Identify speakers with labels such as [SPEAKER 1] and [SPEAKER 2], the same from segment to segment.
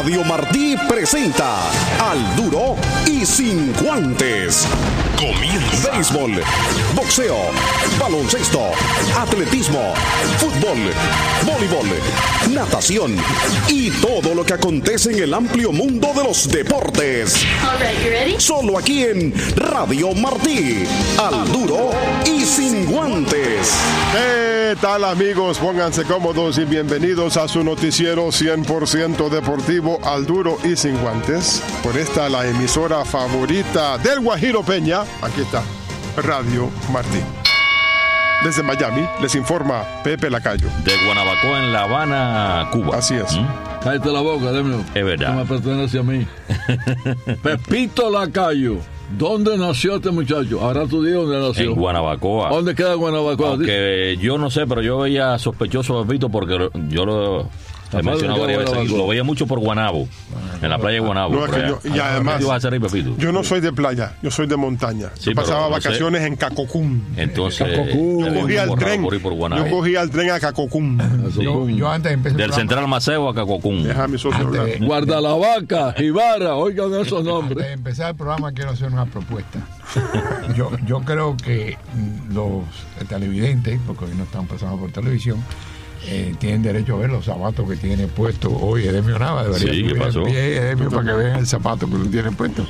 [SPEAKER 1] Radio Martí presenta Al Duro y Sin Guantes. Comienza. Béisbol, boxeo, baloncesto, atletismo, fútbol, voleibol, natación y todo lo que acontece en el amplio mundo de los deportes.
[SPEAKER 2] All right, you ready?
[SPEAKER 1] Solo aquí en Radio Martí. Al Duro y Sin Guantes.
[SPEAKER 3] ¿Qué tal, amigos? Pónganse cómodos y bienvenidos a su noticiero 100% deportivo Al Duro y Sin Guantes. Por esta, la emisora favorita del Guajiro Peña. Aquí está, Radio Martí. Desde Miami les informa Pepe Lacayo.
[SPEAKER 4] De Guanabacoa, en La Habana, Cuba.
[SPEAKER 3] Así es.
[SPEAKER 5] Cállate la boca, Demio.
[SPEAKER 4] Es verdad.
[SPEAKER 5] No me pertenece a mí. Pepito Lacayo. ¿Dónde nació este muchacho? Ahora tú dices dónde nació.
[SPEAKER 4] En Guanabacoa.
[SPEAKER 5] ¿Dónde queda Guanabacoa?
[SPEAKER 4] Aunque yo no sé, pero yo veía sospechoso a Pepito porque yo lo he mencionado varias veces. Lo veía mucho por Guanabo, en la playa de Guanabo.
[SPEAKER 3] No, es que yo, y además,
[SPEAKER 4] ¿qué vas a hacer ahí, Pepito?
[SPEAKER 3] yo no soy de playa, yo soy de montaña.
[SPEAKER 4] Sí,
[SPEAKER 3] yo pasaba
[SPEAKER 4] pero no
[SPEAKER 3] vacaciones en Cacocún.
[SPEAKER 4] Entonces,
[SPEAKER 3] Yo cogía el tren. Yo cogía el tren a Cacocún.
[SPEAKER 6] Yo antes empecé
[SPEAKER 4] Del Central Maceo a Cacocún.
[SPEAKER 3] Deja a mi socio hablar.
[SPEAKER 5] Guardalavaca, Jibara, oigan esos nombres.
[SPEAKER 6] Antes de empezar el programa quiero hacer una propuesta. Yo creo que los televidentes, porque hoy no están pasando por televisión, tienen derecho a ver los zapatos que tiene puesto hoy Edemio Nava. Debería
[SPEAKER 4] Sí, ¿qué
[SPEAKER 6] subir
[SPEAKER 4] pasó?
[SPEAKER 6] el pie, Edemio, para que vean el zapato que lo tiene puesto.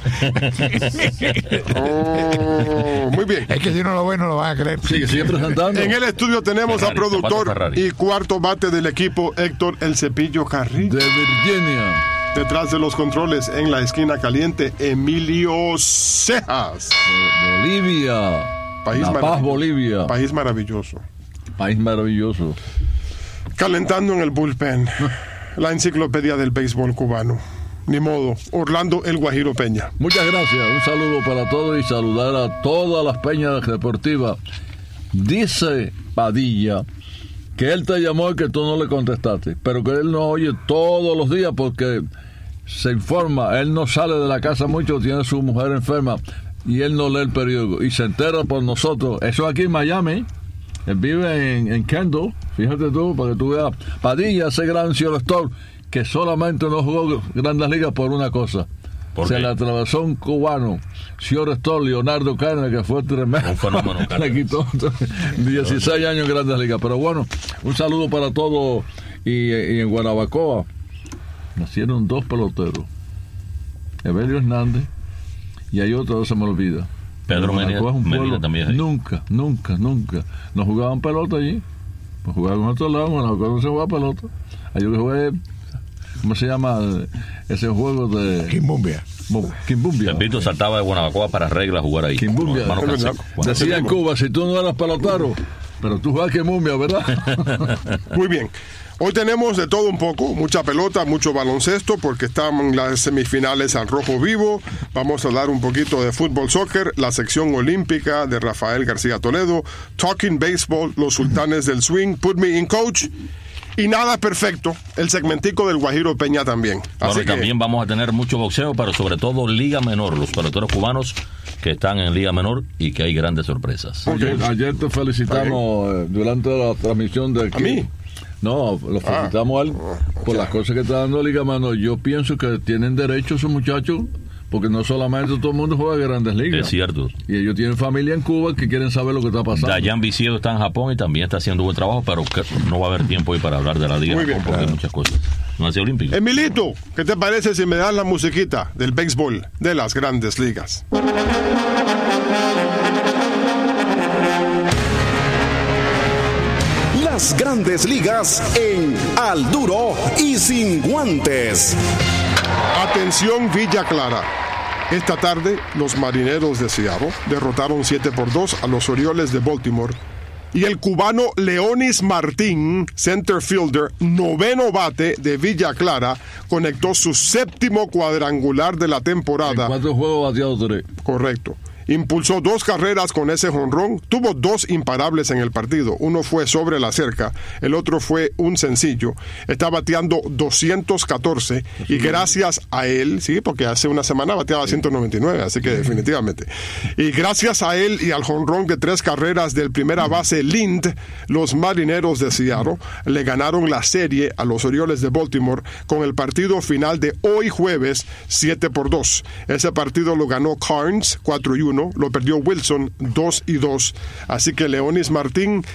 [SPEAKER 3] Muy bien.
[SPEAKER 6] Es que si no lo ven no lo van a creer.
[SPEAKER 5] Sigue presentando.
[SPEAKER 3] En el estudio tenemos al
[SPEAKER 4] Ferrari,
[SPEAKER 3] productor
[SPEAKER 4] zapato Ferrari.
[SPEAKER 3] y cuarto bate del equipo, Héctor El Cepillo Carrillo.
[SPEAKER 5] De Virginia.
[SPEAKER 3] Detrás de los controles, en la esquina caliente, Emilio Cejas.
[SPEAKER 5] Bolivia.
[SPEAKER 3] País
[SPEAKER 5] La Paz,
[SPEAKER 3] maravilloso.
[SPEAKER 5] Bolivia.
[SPEAKER 3] País maravilloso.
[SPEAKER 5] País maravilloso.
[SPEAKER 3] Calentando en el bullpen, la enciclopedia del béisbol cubano. Ni modo, Orlando El Guajiro Peña.
[SPEAKER 5] Muchas gracias. Un saludo para todos y saludar a todas las peñas deportivas. Dice Padilla que él te llamó y que tú no le contestaste, pero que él no oye todos los días porque se informa. Él no sale de la casa mucho, tiene su mujer enferma y él no lee el periódico y se entera por nosotros. Eso aquí en Miami. Él vive en Kendall, fíjate tú, para que tú veas. Padilla, ese gran shortstop que solamente no jugó Grandes Ligas por una cosa. Se le atravesó un cubano, shortstop Leonardo Carne, que fue tremendo.
[SPEAKER 4] Un fenómeno.
[SPEAKER 5] Le quitó 16 años en Grandes Ligas. Pero bueno, un saludo para todos. Y en Guanabacoa nacieron dos peloteros, Evelio Hernández y hay otro, se me olvida.
[SPEAKER 4] Pedro Medina también es ahí.
[SPEAKER 5] Nunca no jugaban pelota allí, pues jugaban en otro lado. Bueno, no se jugaba pelota. Yo que jugué, ¿cómo se llama ese juego de
[SPEAKER 6] Quimbumbia?
[SPEAKER 4] Pepito saltaba de Guanabacoa para regla a jugar ahí.
[SPEAKER 5] Quimbumia. Decía en Cuba, si tú no eras pelotero, pero tú jugabas Quimbumia, ¿verdad?
[SPEAKER 3] Muy bien. Hoy tenemos de todo un poco, mucha pelota, mucho baloncesto, porque están en las semifinales al rojo vivo. Vamos a hablar un poquito de fútbol, soccer, la sección olímpica de Rafael García Toledo, Talking Baseball, los sultanes del swing, Put Me in Coach, y nada perfecto, el segmentico del Guajiro Peña también.
[SPEAKER 4] Bueno,
[SPEAKER 3] Así
[SPEAKER 4] y también vamos a tener mucho boxeo, pero sobre todo Liga Menor, los peloteros cubanos que están en Liga Menor y que hay grandes sorpresas.
[SPEAKER 5] Ayer te felicitamos durante la transmisión de
[SPEAKER 3] ¿A mí?
[SPEAKER 5] No, lo felicitamos a él por las cosas que está dando Liga Menor. Yo pienso que tienen derecho esos muchachos, porque no solamente todo el mundo juega Grandes Ligas.
[SPEAKER 4] Es cierto.
[SPEAKER 5] Y ellos tienen familia en Cuba que quieren saber lo que está pasando.
[SPEAKER 4] Dayan Viciedo está en Japón y también está haciendo buen trabajo, pero que no va a haber tiempo hoy para hablar de la Liga
[SPEAKER 3] Muy
[SPEAKER 4] Japón
[SPEAKER 3] bien,
[SPEAKER 4] porque
[SPEAKER 3] claro.
[SPEAKER 4] hay muchas cosas. No hace olímpico.
[SPEAKER 3] Emilito, ¿qué te parece si me das la musiquita del béisbol de las Grandes Ligas?
[SPEAKER 1] Las Grandes Ligas en Al Duro y Sin Guantes.
[SPEAKER 3] Atención Villa Clara. Esta tarde, los Marineros de Seattle derrotaron 7-2 a los Orioles de Baltimore. Y el cubano Leonis Martín, center fielder, noveno bate de Villa Clara, conectó su séptimo cuadrangular de la temporada.
[SPEAKER 5] En 4 juegos bateados 3.
[SPEAKER 3] Correcto. impulsó 2 carreras con ese jonrón, tuvo 2 imparables en el partido, uno fue sobre la cerca, el otro fue un sencillo, está bateando 214 y gracias a él, sí, porque hace una semana bateaba 199, así que definitivamente, y gracias a él y al jonrón de 3 carreras del primera base Lind, los Marineros de Seattle le ganaron la serie a los Orioles de Baltimore con el partido final de hoy jueves 7-2. Ese partido lo ganó Carnes 4-1, lo perdió Wilson 2-2, así que Leonis Martín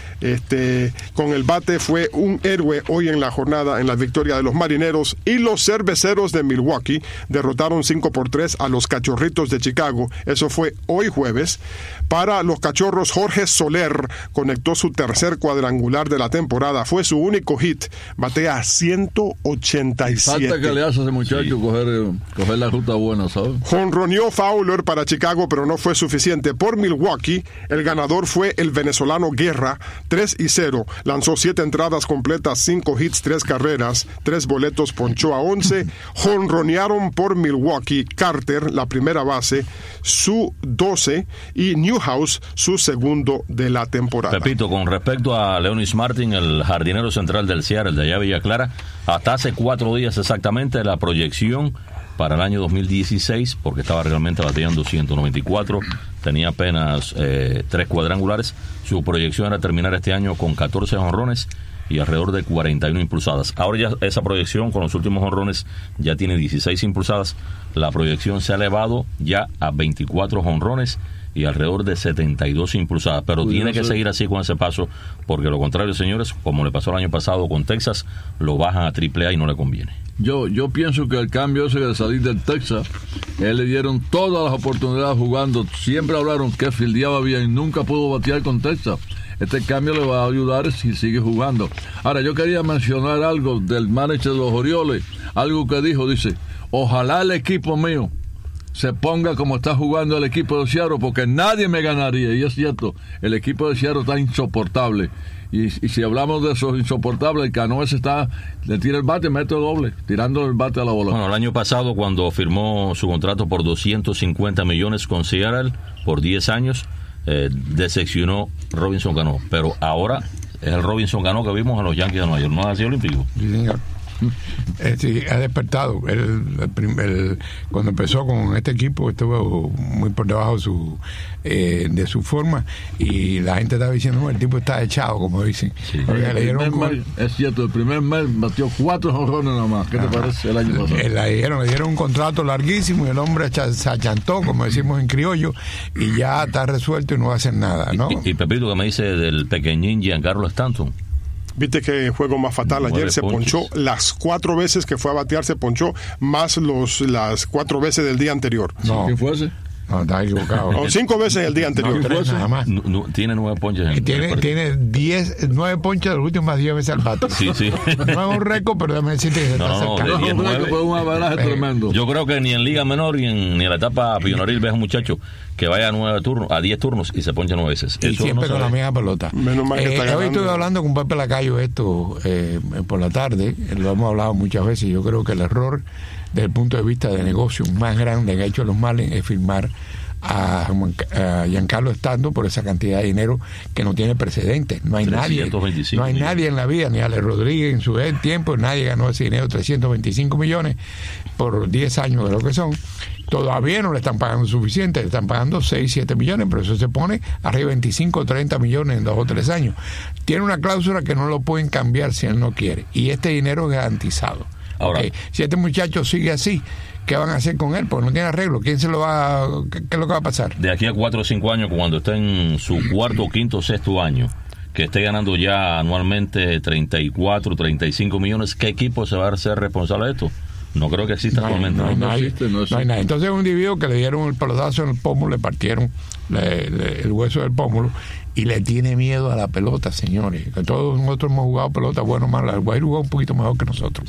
[SPEAKER 3] con el bate fue un héroe hoy en la jornada en la victoria de los Marineros, y los Cerveceros de Milwaukee derrotaron 5-3 a los Cachorritos de Chicago. Eso fue hoy jueves. Para los Cachorros, Jorge Soler conectó su tercer cuadrangular de la temporada, fue su único hit, batea 187.
[SPEAKER 5] Falta que le hace a ese muchacho coger la ruta buena, ¿sabes?
[SPEAKER 3] Jonroneó Fowler para Chicago, pero no fue suficiente. Por Milwaukee, el ganador fue el venezolano Guerra, 3-0. Lanzó 7 entradas completas, 5 hits, 3 carreras, 3 boletos, ponchó a 11. Jonronearon por Milwaukee Carter, la primera base, su 12, y Newhouse, su segundo de la temporada.
[SPEAKER 4] Pepito, con respecto a Leonis Martin, el jardinero central del Seattle, de allá Villa Clara, hasta hace 4 días exactamente la proyección para el año 2016, porque estaba realmente bateando 194, tenía apenas 3 cuadrangulares, su proyección era terminar este año con 14 jonrones y alrededor de 41 impulsadas. Ahora ya esa proyección con los últimos jonrones ya tiene 16 impulsadas, la proyección se ha elevado ya a 24 jonrones y alrededor de 72 impulsadas, pero tiene que seguir así con ese paso, porque lo contrario, señores, como le pasó el año pasado con Texas, lo bajan a AAA y no le conviene.
[SPEAKER 5] Yo pienso que el cambio ese de salir del Texas, él le dieron todas las oportunidades jugando, siempre hablaron que fildeaba bien, nunca pudo batear con Texas. Este cambio le va a ayudar si sigue jugando. Ahora, yo quería mencionar algo del manager de los Orioles, algo que dice, ojalá el equipo mío se ponga como está jugando el equipo de Seattle, porque nadie me ganaría, y es cierto, el equipo de Seattle está insoportable, y si hablamos de esos insoportables, el Cano ese le tira el bate, mete doble, tirando el bate a la bola.
[SPEAKER 4] Bueno, el año pasado cuando firmó su contrato por $250 millones con Seattle por 10 años, decepcionó Robinson Cano, pero ahora es el Robinson Cano que vimos en los Yankees de Nueva York, ¿no ha sido olímpico?
[SPEAKER 6] Sí, señor. Sí, ha despertado. Cuando empezó con este equipo estuvo muy por debajo de su forma, y la gente estaba diciendo, no, el tipo está echado, como dicen.
[SPEAKER 5] Sí. Es cierto, el primer mes batió 4 jonrones nada más. ¿Qué te parece el año pasado?
[SPEAKER 6] Le dieron un contrato larguísimo y el hombre se achantó, como decimos en criollo, y ya está resuelto y no va a hacer nada, ¿no?
[SPEAKER 4] Y Pepito, ¿qué me dice del pequeñín Giancarlo Stanton?
[SPEAKER 3] Viste que juego más fatal. Ayer se ponchó las 4 veces que fue a batear, se ponchó más las 4 veces del día anterior.
[SPEAKER 6] No.
[SPEAKER 5] ¿Quién fue ese?
[SPEAKER 6] No, está equivocado.
[SPEAKER 3] No, 5 veces el día anterior.
[SPEAKER 6] No, 3 nada más.
[SPEAKER 4] Tiene 9 ponches.
[SPEAKER 6] Tiene 9 ponches de los últimos 10 veces al bate.
[SPEAKER 4] Sí.
[SPEAKER 6] No es un récord, pero déjame decirte que se está acercando.
[SPEAKER 5] Un averaje tremendo.
[SPEAKER 4] Yo creo que ni en Liga Menor ni en la etapa pioneril ves a un muchacho que vaya a 10 turnos y se ponche 9 veces.
[SPEAKER 6] Y
[SPEAKER 4] eso
[SPEAKER 6] siempre
[SPEAKER 4] no
[SPEAKER 6] con la misma pelota.
[SPEAKER 3] Menos mal que está ganando.
[SPEAKER 6] Hoy estuve hablando con Pepe Lacayo por la tarde, lo hemos hablado muchas veces. Yo creo que el error desde el punto de vista de negocio más grande que ha hecho los Marlins es firmar a Giancarlo Stanton por esa cantidad de dinero que no tiene precedentes. No hay nadie en la vida, ni Ale Rodríguez en su tiempo, nadie ganó ese dinero, 325 millones por 10 años de lo que son. Todavía no le están pagando suficiente, le están pagando 6, 7 millones, pero eso se pone arriba de 25 o 30 millones en 2 o 3 años. Tiene una cláusula que no lo pueden cambiar si él no quiere, y este dinero es garantizado.
[SPEAKER 4] Ahora,
[SPEAKER 6] si este muchacho sigue así, ¿qué van a hacer con él? Porque no tiene arreglo. ¿Quién se lo va? ¿Qué es lo que va a pasar?
[SPEAKER 4] De aquí a 4 o 5 años, cuando esté en su cuarto, quinto, sexto año, que esté ganando ya anualmente 34, 35 millones, ¿qué equipo se va a hacer responsable de esto? No creo que exista actualmente.
[SPEAKER 6] No hay nada. Entonces, un individuo que le dieron el pelotazo en el pómulo, le partieron el hueso del pómulo, y le tiene miedo a la pelota, señores. Que todos nosotros hemos jugado pelota, bueno o malo. El Guay jugó un poquito mejor que nosotros.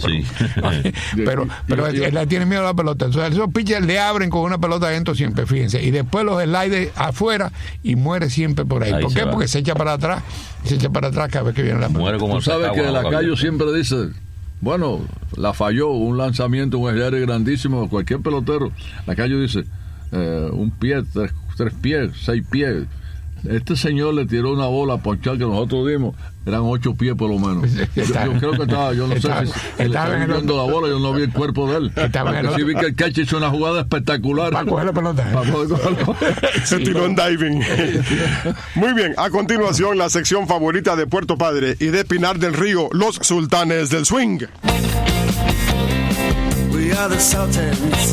[SPEAKER 6] Pero él le tiene miedo a la pelota. Entonces, esos pitchers le abren con una pelota adentro siempre, fíjense. Y después los sliders afuera y muere siempre por ahí. ¿Por qué? Porque se echa para atrás. Cada vez que viene la pelota.
[SPEAKER 4] Muere como
[SPEAKER 5] tú sabes que Lacayo siempre dice, bueno, la falló un lanzamiento, un slide grandísimo, cualquier pelotero. Lacayo dice, un pie, 3 pies, 6 pies. Este señor le tiró una bola a ponchar que nosotros dimos, eran 8 pies por lo menos. Yo creo que estaba, yo no sé si estaba viendo la bola, yo no vi el cuerpo de él. Porque sí vi que el catcher hizo una jugada espectacular.
[SPEAKER 6] Para coger la pelota.
[SPEAKER 5] Para poder cogerlo.
[SPEAKER 3] Se tiró en diving. Muy bien, a continuación la sección favorita de Puerto Padre y de Pinar del Río, los Sultanes del Swing.
[SPEAKER 2] We are the Sultans.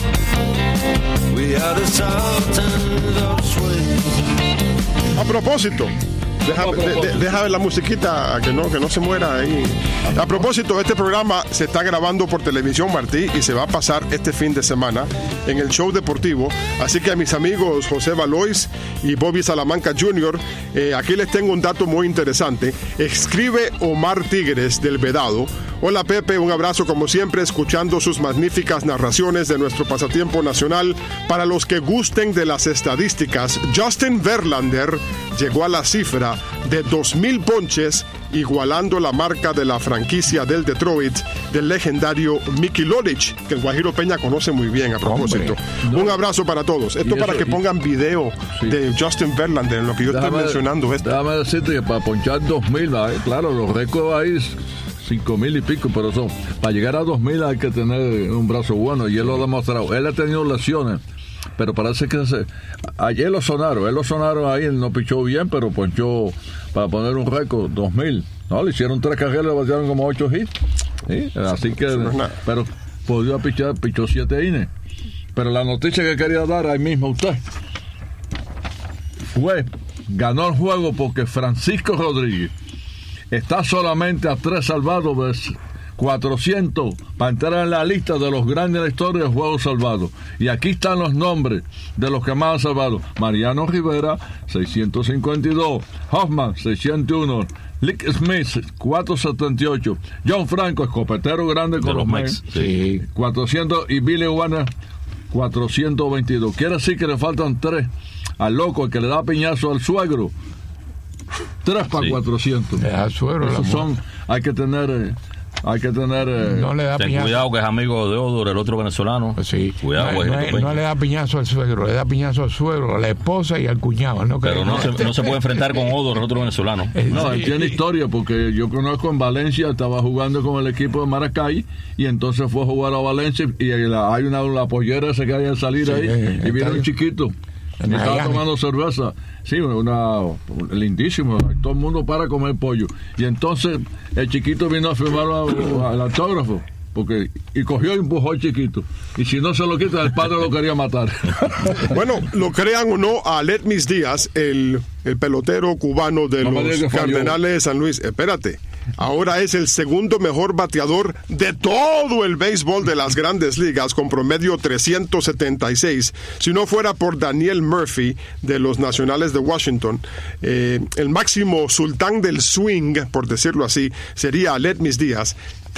[SPEAKER 2] We are the Sultans of Swing.
[SPEAKER 3] A propósito, deja ver la musiquita que no se muera ahí. A propósito, este programa se está grabando por televisión, Martí, y se va a pasar este fin de semana en el show deportivo. Así que a mis amigos José Valois y Bobby Salamanca Jr., aquí les tengo un dato muy interesante. Escribe Omar Tigres del Vedado. Hola Pepe, un abrazo como siempre, escuchando sus magníficas narraciones de nuestro pasatiempo nacional. Para los que gusten de las estadísticas, Justin Verlander llegó a la cifra de 2,000 ponches, igualando la marca de la franquicia del Detroit del legendario Mickey Lolich, que el Guajiro Peña conoce muy bien. A propósito, un abrazo para todos. Esto para que pongan video de Justin Verlander en lo que yo estoy mencionando.
[SPEAKER 5] Déjame decirte que para ponchar 2,000, claro, los récords ahí 5,000 y pico, pero eso, para llegar a 2,000 hay que tener un brazo bueno, y él lo ha demostrado. Él ha tenido lesiones, pero parece que ayer lo sonaron ahí, él no pichó bien, pero ponchó para poner un récord, 2,000. No, le hicieron 3 carreras, le batearon como 8 hits. ¿Sí? Así que, pero podía pichar, pichó 7 innings. Pero la noticia que quería dar ahí mismo a usted ganó el juego porque Francisco Rodríguez está solamente a 3 salvados de 400 para entrar en la lista de los grandes de la historia de juegos salvados. Y aquí están los nombres de los que más han salvado. Mariano Rivera, 652. Hoffman, 601. Lick Smith, 478. John Franco, escopetero grande con los Mets, 400. Y Billy Warner, 422. Quiere decir que le faltan 3 al loco, el que le da piñazo al suegro. 3 para 400. Esos son, hay que tener
[SPEAKER 6] no le da
[SPEAKER 4] ten
[SPEAKER 6] piñazo.
[SPEAKER 4] Cuidado que es amigo de Odor, el otro venezolano.
[SPEAKER 6] Sí.
[SPEAKER 4] Cuidado,
[SPEAKER 6] no le da piñazo al suegro, le da piñazo al suegro, a la esposa y al cuñado.
[SPEAKER 4] Pero no se puede enfrentar con Odor, el otro venezolano.
[SPEAKER 5] No, él tiene historia, porque yo conozco en Valencia, estaba jugando con el equipo de Maracay, y entonces fue a jugar a Valencia, y hay la pollera esa que hay al salir ahí, y viene un chiquito. Y estaba tomando cerveza, lindísimo, todo el mundo para comer pollo, y entonces el chiquito vino a firmar al autógrafo, y cogió y empujó al chiquito, y si no se lo quita, el padre lo quería matar.
[SPEAKER 3] Bueno, lo crean o no, a Aledmys Díaz, el pelotero cubano de los Cardenales de San Luis, espérate, ahora es el segundo mejor bateador de todo el béisbol de las grandes ligas, con promedio 376. Si no fuera por Daniel Murphy de los Nacionales de Washington, el máximo sultán del swing, por decirlo así, sería Aledmys Díaz.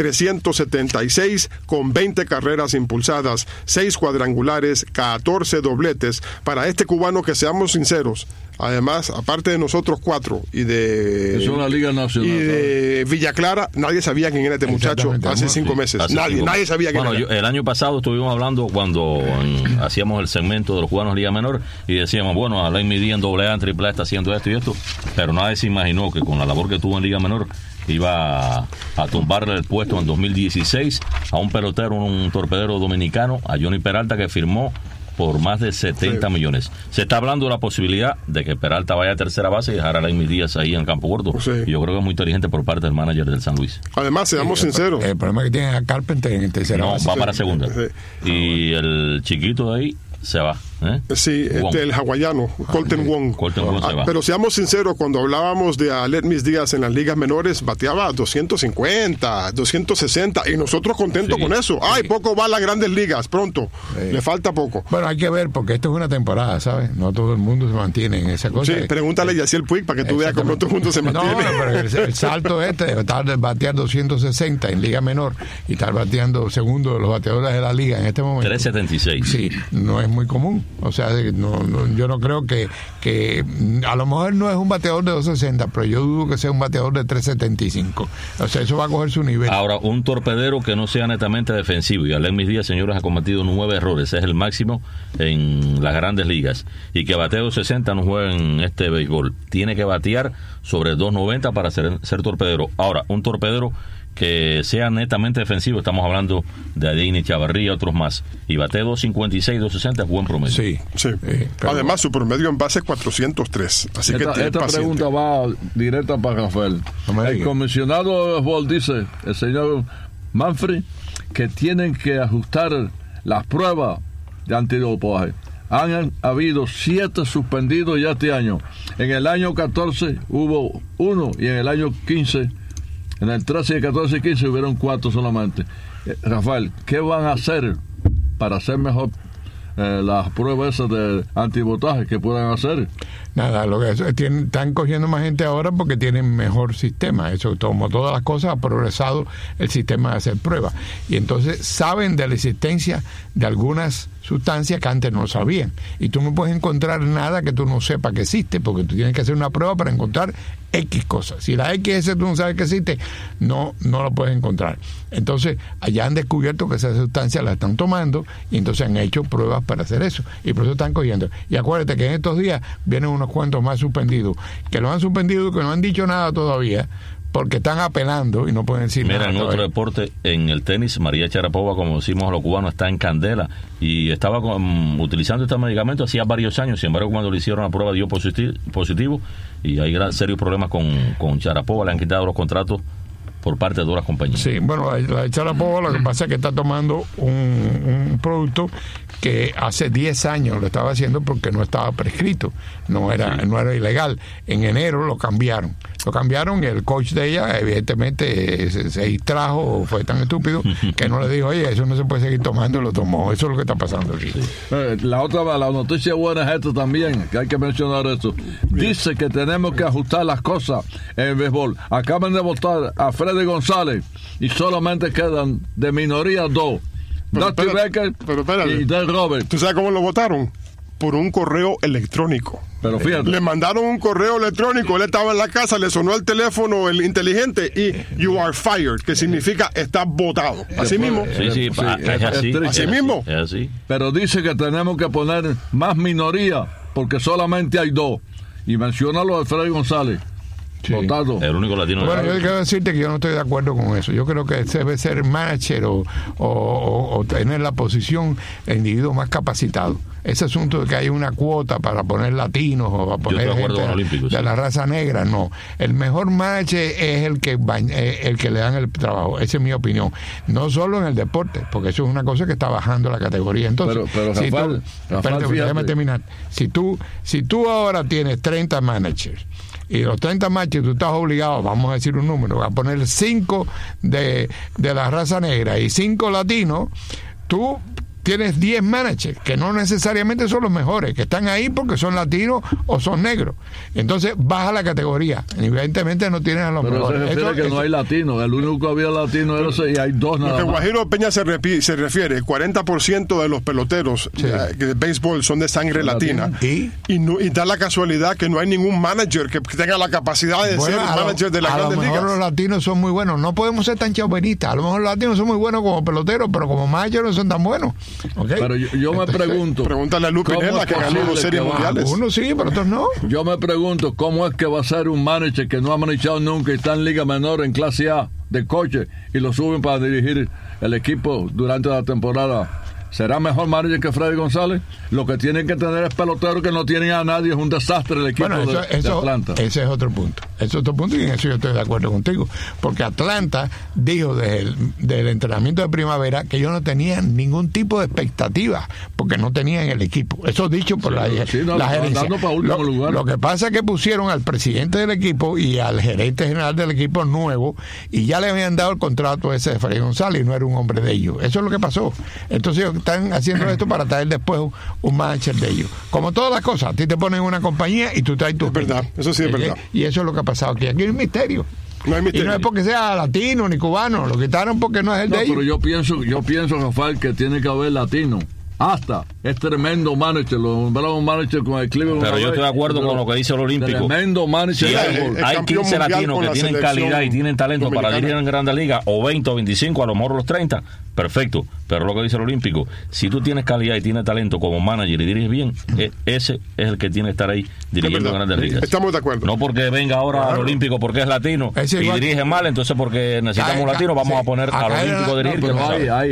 [SPEAKER 3] 376 con 20 carreras impulsadas, 6 cuadrangulares, 14 dobletes. Para este cubano, que seamos sinceros, además, aparte de nosotros 4
[SPEAKER 5] es una liga nacional,
[SPEAKER 3] y de Villa Clara, nadie sabía quién era este muchacho hace 5 meses. Nadie sabía quién era.
[SPEAKER 4] El año pasado estuvimos hablando cuando hacíamos el segmento de los cubanos Liga Menor, y decíamos, bueno, Aledmys Díaz en AA, en AAA está haciendo esto y esto, pero nadie se imaginó que con la labor que tuvo en Liga Menor iba a tumbarle el puesto en 2016 a un pelotero, un torpedero dominicano, a Johnny Peralta, que firmó por más de 70 millones. Se está hablando de la posibilidad de que Peralta vaya a tercera base y dejar a Aledmys Díaz ahí en el campo gordo. Y yo creo que es muy inteligente por parte del manager del San Luis.
[SPEAKER 3] Además, seamos sinceros.
[SPEAKER 6] El problema es que tienen a Carpenter en tercera base.
[SPEAKER 4] No, va para segunda. Y el chiquito de ahí se va.
[SPEAKER 3] Sí, el hawaiano, Colton Wong.
[SPEAKER 4] Se va.
[SPEAKER 3] Pero seamos sinceros, cuando hablábamos de Aledmys Díaz en las ligas menores, bateaba 250, 260, y nosotros contentos con eso. Poco va a las grandes ligas, pronto. Le falta poco.
[SPEAKER 6] Bueno, hay que ver, porque esto es una temporada, ¿sabes? No todo el mundo se mantiene en esa cosa.
[SPEAKER 3] Sí, pregúntale a Yaciel Puig para que tú veas cómo todo el mundo se mantiene.
[SPEAKER 6] No, pero el salto de estar bateando 260 en liga menor y estar bateando segundo de los bateadores de la liga en este momento.
[SPEAKER 4] 376.
[SPEAKER 6] Sí, no es muy común. O sea, yo no creo que a lo mejor no es un bateador de 260, pero yo dudo que sea un bateador de 375. O sea, eso va a coger su nivel.
[SPEAKER 4] Ahora, un torpedero que no sea netamente defensivo, y Aledmys Díaz, señores, ha cometido 9 errores, es el máximo en las grandes ligas, y que batea 260 no juega en este béisbol. Tiene que batear sobre 290 para ser torpedero. Ahora, un torpedero que sea netamente defensivo, estamos hablando de Adini, Chavarría, otros más, y bate 256, 260 es buen promedio.
[SPEAKER 3] Sí. Además, su promedio en base es 403. Así que
[SPEAKER 5] esta pregunta va directa para Rafael. El comisionado de béisbol dice, el señor Manfred, que tienen que ajustar las pruebas de antidopaje. Han habido 7 suspendidos ya este año. En el año 14 hubo 1 y en el año 15, en el 13, 14 y 15 hubieron 4 solamente. Rafael, ¿qué van a hacer para hacer mejor las pruebas esas de antibotaje que puedan hacer?
[SPEAKER 6] Nada, lo que están cogiendo más gente ahora porque tienen mejor sistema. Eso, como todas las cosas, ha progresado el sistema de hacer pruebas. Y entonces saben de la existencia de algunas sustancias que antes no sabían. Y tú no puedes encontrar nada que tú no sepas que existe, porque tú tienes que hacer una prueba para encontrar X cosas. Si la X ese tú no sabes que existe, no lo puedes encontrar. Entonces, allá han descubierto que esas sustancias las están tomando y entonces han hecho pruebas para hacer eso. Y por eso están cogiendo. Y acuérdate que en estos días vienen unos cuantos más suspendidos, que lo han suspendido y que no han dicho nada todavía, porque están apelando y no pueden decir nada.
[SPEAKER 4] Mira, en otro deporte, en el tenis, María Sharapova, como decimos a los cubanos, está en candela y estaba utilizando este medicamento hacía varios años. Sin embargo, cuando le hicieron la prueba dio positivo y hay serios problemas con Sharapova. Le han quitado los contratos por parte de todas las compañías.
[SPEAKER 6] Sí, bueno, la Sharapova lo que pasa es que está tomando un producto que hace 10 años lo estaba haciendo porque no estaba prescrito, no era ilegal. En enero lo cambiaron y el coach de ella evidentemente se distrajo, fue tan estúpido que no le dijo, oye, eso no se puede seguir tomando, y lo tomó. Eso es lo que está pasando aquí.
[SPEAKER 5] Sí. La noticia buena es esto también, que hay que mencionar esto. Dice que tenemos que ajustar las cosas en el béisbol. Acaban de votar a Freddy González y solamente quedan de minoría 2. Dusty Baker y Dale Roberts.
[SPEAKER 3] ¿Tú sabes cómo lo votaron? Por un correo electrónico.
[SPEAKER 5] Pero fíjate.
[SPEAKER 3] Le mandaron un correo electrónico, él estaba en la casa, le sonó el teléfono, el inteligente, y you are fired, que significa estás votado. Así mismo.
[SPEAKER 4] Sí, es así.
[SPEAKER 3] Así mismo.
[SPEAKER 4] Es así.
[SPEAKER 5] Pero dice que tenemos que poner más minoría, porque solamente hay 2. Y menciona lo de FreddyGonzález.
[SPEAKER 6] Sí.
[SPEAKER 5] Votado.
[SPEAKER 4] El único latino.
[SPEAKER 6] Bueno, yo quiero decirte que yo no estoy de acuerdo con eso. Yo creo que debe ser manager o tener la posición el individuo más capacitado. Ese asunto de que hay una cuota para poner latinos o para poner gente de la raza negra, no. El mejor manager es el que le dan el trabajo. Esa es mi opinión. No solo en el deporte, porque eso es una cosa que está bajando la categoría. Entonces,
[SPEAKER 5] pero
[SPEAKER 6] si
[SPEAKER 5] Rafael,
[SPEAKER 6] déjame terminar. Si tú ahora tienes 30 managers y los 30 managers tú estás obligado, vamos a decir un número, a poner 5 de la raza negra y 5 latinos, tú tienes 10 managers que no necesariamente son los mejores, que están ahí porque son latinos o son negros. Entonces baja la categoría. Evidentemente no tienes a los mejores.
[SPEAKER 5] Pero se refiere que no hay latinos. El único que había latino era ese y hay 2 nada más.
[SPEAKER 3] Lo que Guajiro Peña se refiere, el 40% de los peloteros de béisbol son de sangre latina. Y da la casualidad que no hay ningún manager que tenga la capacidad de ser manager de las grandes ligas.
[SPEAKER 6] A lo mejor los latinos son muy buenos. No podemos ser tan chauvinistas. A lo mejor los latinos son muy buenos como peloteros, pero como manager no son tan buenos. Okay.
[SPEAKER 5] Pero yo me pregunto,
[SPEAKER 3] pregúntale a Lupe Pineda, que ganó 2 series mundiales.
[SPEAKER 6] Uno sí, pero otros no.
[SPEAKER 5] Yo me pregunto cómo es que va a ser un manager que no ha manejado nunca y está en Liga Menor, en clase A de coche, y lo suben para dirigir el equipo durante la temporada. ¿Será mejor manager que Freddy González? Lo que tienen que tener es peloteros que no tienen a nadie. Es un desastre el equipo de Atlanta. Ese
[SPEAKER 6] es otro punto. Y en eso yo estoy de acuerdo contigo. Porque Atlanta dijo del entrenamiento de primavera que ellos no tenían ningún tipo de expectativa porque no tenían el equipo. Eso dicho por la gerencia. Lo que pasa es que pusieron al presidente del equipo y al gerente general del equipo nuevo y ya le habían dado el contrato ese de Freddy González y no era un hombre de ellos. Eso es lo que pasó. Entonces están haciendo esto para traer después un manager de ellos. Como todas las cosas, a ti te ponen una compañía y tú traes tu...
[SPEAKER 3] Es verdad, eso sí es verdad.
[SPEAKER 6] Y eso es lo que ha pasado aquí. Aquí hay un misterio.
[SPEAKER 3] No hay misterio.
[SPEAKER 6] Y no es porque sea latino ni cubano, lo quitaron porque no es el de ellos.
[SPEAKER 5] Pero yo pienso, Rafael, que tiene que haber latino es tremendo manager, lo nombraron manager con el Cleveland.
[SPEAKER 4] Pero yo estoy de acuerdo con lo que dice el Olímpico.
[SPEAKER 5] Tremendo manager.
[SPEAKER 4] Si hay 15 latinos que tienen calidad y tienen talento para dirigir en Grandes Ligas, o 20 o 25, a lo mejor los 30, perfecto. Pero lo que dice el Olímpico, si tú tienes calidad y tienes talento como manager y diriges bien, ese es el que tiene que estar ahí dirigiendo Grandes Ligas.
[SPEAKER 3] Estamos de acuerdo.
[SPEAKER 4] No porque venga ahora al Olímpico porque es latino y dirige mal, entonces porque necesitamos un latino, vamos a poner al Olímpico a dirigir.
[SPEAKER 5] Pero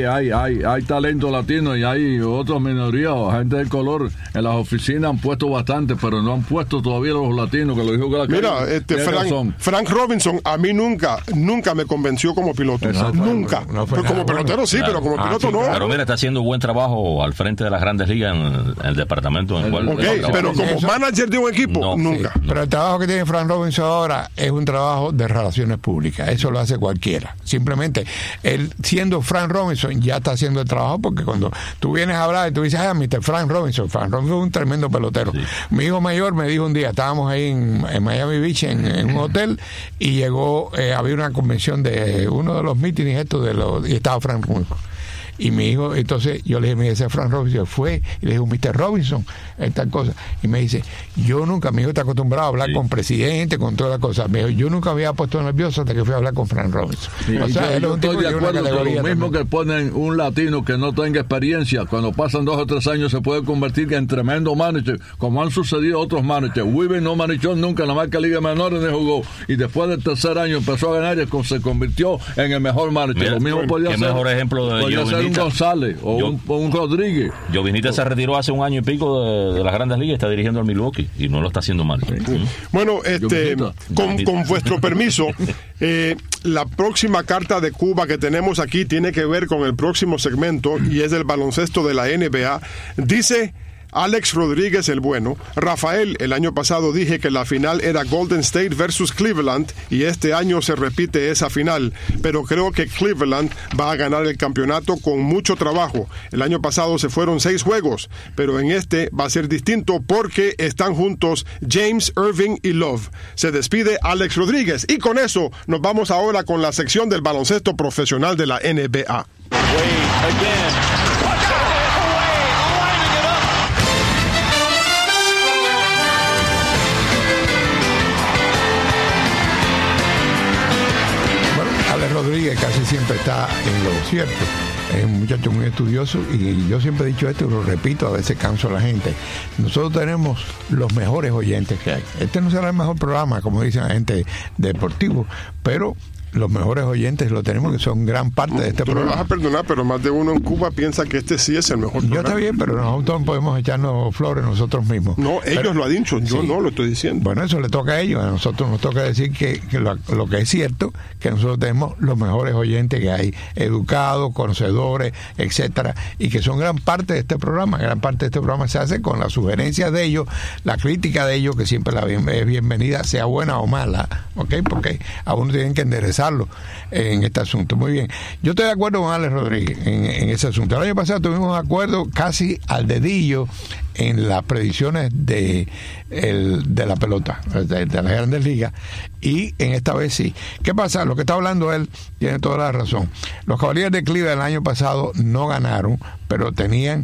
[SPEAKER 5] hay talento latino y hay otras minorías, gente de color. En las oficinas han puesto bastante, pero no han puesto todavía los latinos, que lo dijo que la
[SPEAKER 3] Mira, Frank Robinson a mí nunca me convenció como piloto. Nunca. Pero como pelotero sí, pero como piloto no.
[SPEAKER 4] Pero mira, está haciendo buen trabajo al frente de las Grandes Ligas en el departamento en el cual.
[SPEAKER 3] Pero como manager de un equipo, nunca.
[SPEAKER 6] Pero el trabajo que tiene Frank Robinson ahora es un trabajo de relaciones públicas. Eso lo hace cualquiera. Simplemente, él siendo Frank Robinson ya está haciendo el trabajo, porque cuando tú vienes a hablar y tú dices, Mr. Frank Robinson es un tremendo pelotero. Sí. Mi hijo mayor me dijo un día, estábamos ahí en Miami Beach en un hotel, y llegó, había una convención de uno de los meetings y estaba Frank Robinson. Y mi hijo, entonces yo le dije, mire, ese Frank Robinson fue, y le dije, Mr. Robinson, tal cosa. Y me dice, mi hijo está acostumbrado a hablar con presidente, con todas las cosas. Me dijo, yo nunca había puesto nervioso hasta que fui a hablar con Frank Robinson.
[SPEAKER 5] Sí, o sea, yo estoy de acuerdo con lo mismo también. Que ponen un latino que no tenga experiencia, cuando pasan 2 o 3 años se puede convertir en tremendo manager, como han sucedido otros managers. Weaver no manejó nunca, nada más que Liga Menores no jugó, y después del 3er año empezó a ganar y se convirtió en el mejor manager.
[SPEAKER 4] Mira,
[SPEAKER 5] lo mismo podía ser,
[SPEAKER 4] mejor ejemplo de
[SPEAKER 5] González o un Rodríguez.
[SPEAKER 4] Jovinita se retiró hace un año y pico de las Grandes Ligas y está dirigiendo al Milwaukee y no lo está haciendo mal.
[SPEAKER 3] Sí. Bueno, con vuestro permiso, la próxima carta de Cuba que tenemos aquí tiene que ver con el próximo segmento, y es del baloncesto de la NBA. Dice Alex Rodríguez el bueno: Rafael, el año pasado dije que la final era Golden State versus Cleveland, y este año se repite esa final, pero creo que Cleveland va a ganar el campeonato con mucho trabajo. El año pasado se fueron 6 juegos, pero en este va a ser distinto porque están juntos James, Irving y Love. Se despide Alex Rodríguez, y con eso nos vamos ahora con la sección del baloncesto profesional de la NBA.
[SPEAKER 6] Rodríguez casi siempre está en lo cierto. Es un muchacho muy estudioso, y yo siempre he dicho esto y lo repito, a veces canso a la gente. Nosotros tenemos los mejores oyentes que hay. Este no será el mejor programa, como dicen la gente deportivo, pero los mejores oyentes lo tenemos, que son gran parte de este programa.
[SPEAKER 3] Me vas a perdonar, pero más de uno en Cuba piensa que este sí es el mejor programa.
[SPEAKER 6] Yo está bien, pero nosotros podemos echarnos flores nosotros mismos.
[SPEAKER 3] No, ellos lo han dicho, yo no lo estoy diciendo.
[SPEAKER 6] Bueno, eso le toca a ellos. A nosotros nos toca decir que lo que es cierto, que nosotros tenemos los mejores oyentes que hay, educados, conocedores, etcétera, y que son gran parte de este programa. Gran parte de este programa se hace con las sugerencias de ellos, la crítica de ellos, que siempre es bienvenida, sea buena o mala, ¿ok? Porque a uno tienen que enderezarlo en este asunto. Muy bien, yo estoy de acuerdo con Alex Rodríguez en ese asunto. El año pasado tuvimos un acuerdo casi al dedillo en las predicciones de la pelota, de las Grandes Ligas, y en esta vez sí. ¿Qué pasa? Lo que está hablando él tiene toda la razón. Los Cavaliers de Cleveland el año pasado no ganaron, pero tenían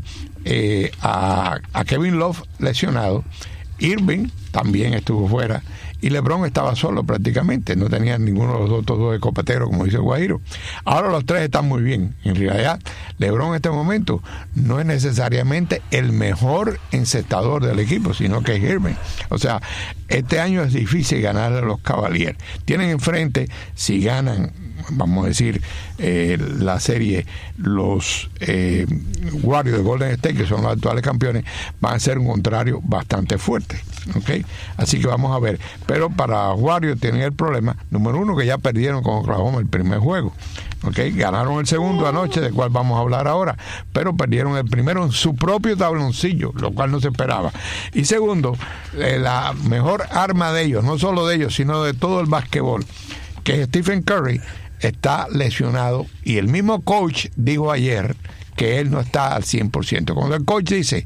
[SPEAKER 6] a Kevin Love lesionado, Irving también estuvo fuera, y LeBron estaba solo prácticamente, no tenía ninguno de los otros dos escopeteros, como dice Guajiro. Ahora los 3 están muy bien. En realidad, LeBron en este momento no es necesariamente el mejor encestador del equipo, sino que es Irving. O sea, este año es difícil ganar a los Cavaliers. Tienen enfrente, si ganan, vamos a decir, la serie, los Warriors de Golden State, que son los actuales campeones, van a ser un contrario bastante fuerte, ¿ok? Así que vamos a ver. Pero para Warriors tienen el problema, número 1, que ya perdieron con Oklahoma el primer juego, ¿ok? Ganaron el segundo anoche, del cual vamos a hablar ahora, pero perdieron el primero en su propio tabloncillo, lo cual no se esperaba. Y segundo, la mejor arma de ellos, no solo de ellos, sino de todo el básquetbol, que es Stephen Curry, está lesionado, y el mismo coach dijo ayer que él no está al 100%. Cuando el coach dice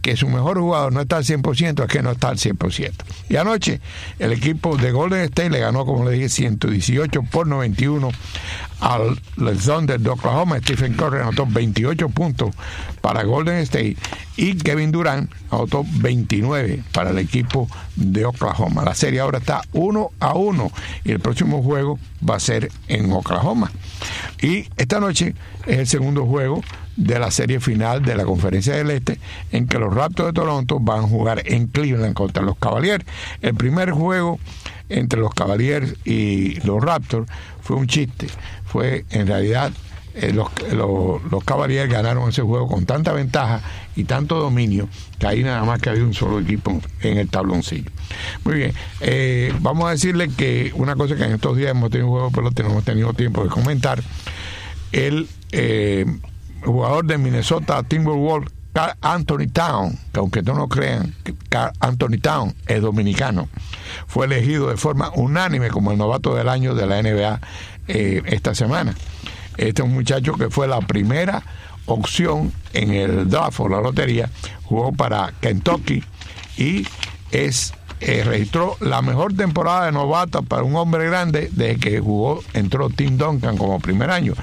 [SPEAKER 6] que su mejor jugador no está al 100%, es que no está al 100%. Y anoche el equipo de Golden State le ganó, como le dije, 118-91 al Thunder de Oklahoma. Stephen Curry anotó 28 puntos para Golden State y Kevin Durant anotó 29 para el equipo de Oklahoma. La serie ahora está 1-1 y el próximo juego va a ser en Oklahoma. Y esta noche es el segundo juego de la serie final de la Conferencia del Este, en que los Raptors de Toronto van a jugar en Cleveland contra los Cavaliers. El primer juego entre los Cavaliers y los Raptors fue un chiste. Fue en realidad los Cavaliers ganaron ese juego con tanta ventaja y tanto dominio que ahí nada más que había un solo equipo en el tabloncillo. Muy bien, vamos a decirle que una cosa que en estos días hemos tenido un juego de pelota y no hemos tenido tiempo de comentar. El jugador de Minnesota Timberwolves, Karl Anthony Towns, que aunque no lo crean, Karl Anthony Towns es dominicano, fue elegido de forma unánime como el novato del año de la NBA esta semana. Este es un muchacho que fue la primera opción en el draft o la lotería, jugó para Kentucky y registró la mejor temporada de novato para un hombre grande desde que entró Tim Duncan como primer año.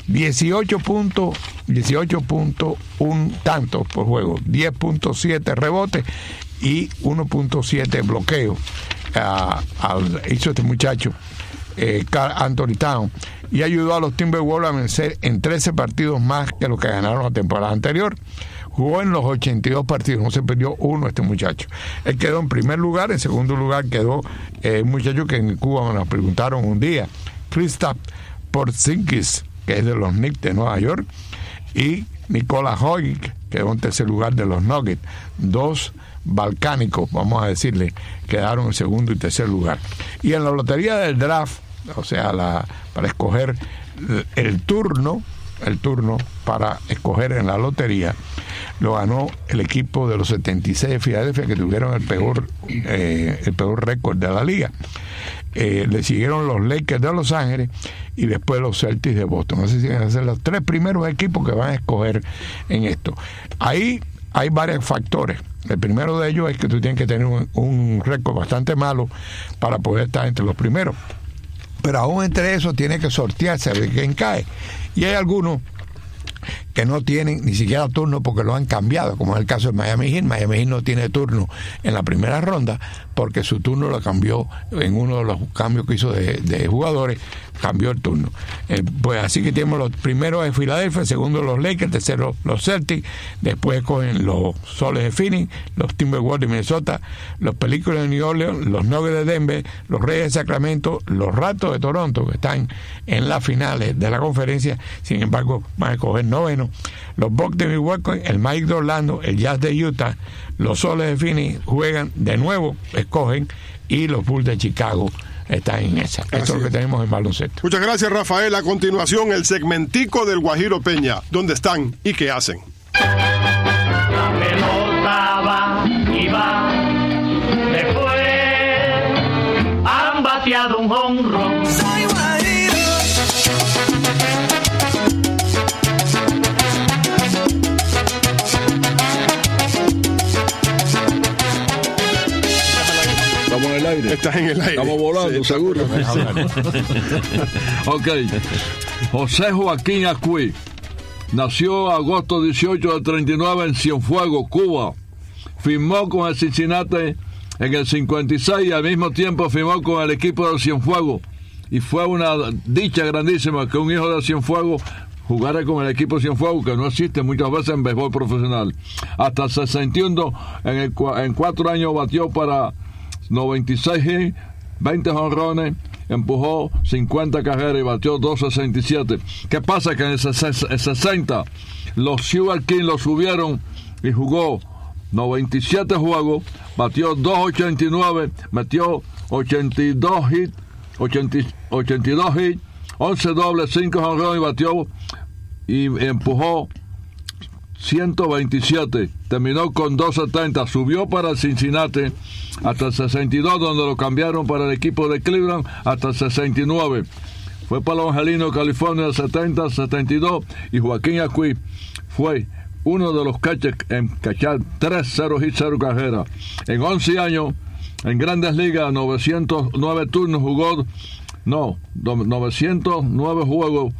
[SPEAKER 6] 18.1 tantos por juego, 10.7 rebotes y 1.7 bloqueos hizo este muchacho Karl Anthony Towns, y ayudó a los Timberwolves a vencer en 13 partidos más que los que ganaron la temporada anterior. Jugó en los 82 partidos, no se perdió uno este muchacho. Él quedó en primer lugar. En segundo lugar quedó un muchacho que en Cuba nos preguntaron un día, Kristaps Porzingis, que es de los Knicks de Nueva York, y Nikola Jokic, que quedó en tercer lugar de los Nuggets. Dos balcánicos, vamos a decirle, quedaron en segundo y tercer lugar. Y en la lotería del draft, o sea, para escoger el turno para escoger en la lotería, lo ganó el equipo de los 76 de Filadelfia, que tuvieron el peor récord de la liga. Le siguieron los Lakers de Los Ángeles y después los Celtics de Boston. Así que van a ser los tres primeros equipos que van a escoger en esto. Ahí hay varios factores. El primero de ellos es que tú tienes que tener un récord bastante malo para poder estar entre los primeros. Pero aún entre esos tiene que sortearse a ver quién cae. Y hay algunos que no tienen ni siquiera turno porque lo han cambiado, como es el caso de Miami Heat. Miami Heat no tiene turno en la primera ronda porque su turno lo cambió en uno de los cambios que hizo de jugadores, cambió el turno. Pues así que tenemos los primeros de Filadelfia, el segundo los Lakers, tercero los Celtics, después cogen los Soles de Phoenix, los Timberwolves de Minnesota, los Películas de New Orleans, los Nuggets de Denver, los Reyes de Sacramento, los Raptors de Toronto, que están en las finales de la conferencia. Sin embargo, van a coger noveno, los Bucks de Milwaukee, el Magic de Orlando, el Jazz de Utah, los Soles de Phoenix juegan de nuevo, escogen, y los Bulls de Chicago están en esa. Eso es lo que tenemos en baloncesto.
[SPEAKER 3] Muchas gracias, Rafael. A continuación, el segmentico del Guajiro Peña. ¿Dónde están y qué hacen?
[SPEAKER 7] La pelota va y va, después han bateado un jonrón. Soy Guajiro.
[SPEAKER 5] Estamos en el aire.
[SPEAKER 3] Estás en el aire.
[SPEAKER 5] Estamos volando, sí, seguro. Ok. José Joaquín Acuí nació agosto 18 del 39 en Cienfuegos, Cuba. Firmó con el Cincinnati en el 56 y al mismo tiempo firmó con el equipo de Cienfuegos. Y fue una dicha grandísima que un hijo de Cienfuegos jugara con el equipo Cienfuegos, que no existe muchas veces en béisbol profesional. Hasta el 61, en 4 años batió para 96 hits, 20 jonrones, empujó 50 carreras y batió 2.67. ¿Qué pasa? Que en el 60 los Sugar Kings lo subieron y jugó 97 juegos, batió 2.89, metió 82 hits, 11 dobles, 5 jonrones y batió y empujó 127, terminó con 2.70, subió para el Cincinnati hasta el 62, donde lo cambiaron para el equipo de Cleveland hasta el 69. Fue para Los Angelinos, California, el 70, 72, y Joaquín Acuí fue uno de los catchers en cachar 3-0 y 0 carreras. En 11 años, en Grandes Ligas, 909 turnos jugó, 909 juegos,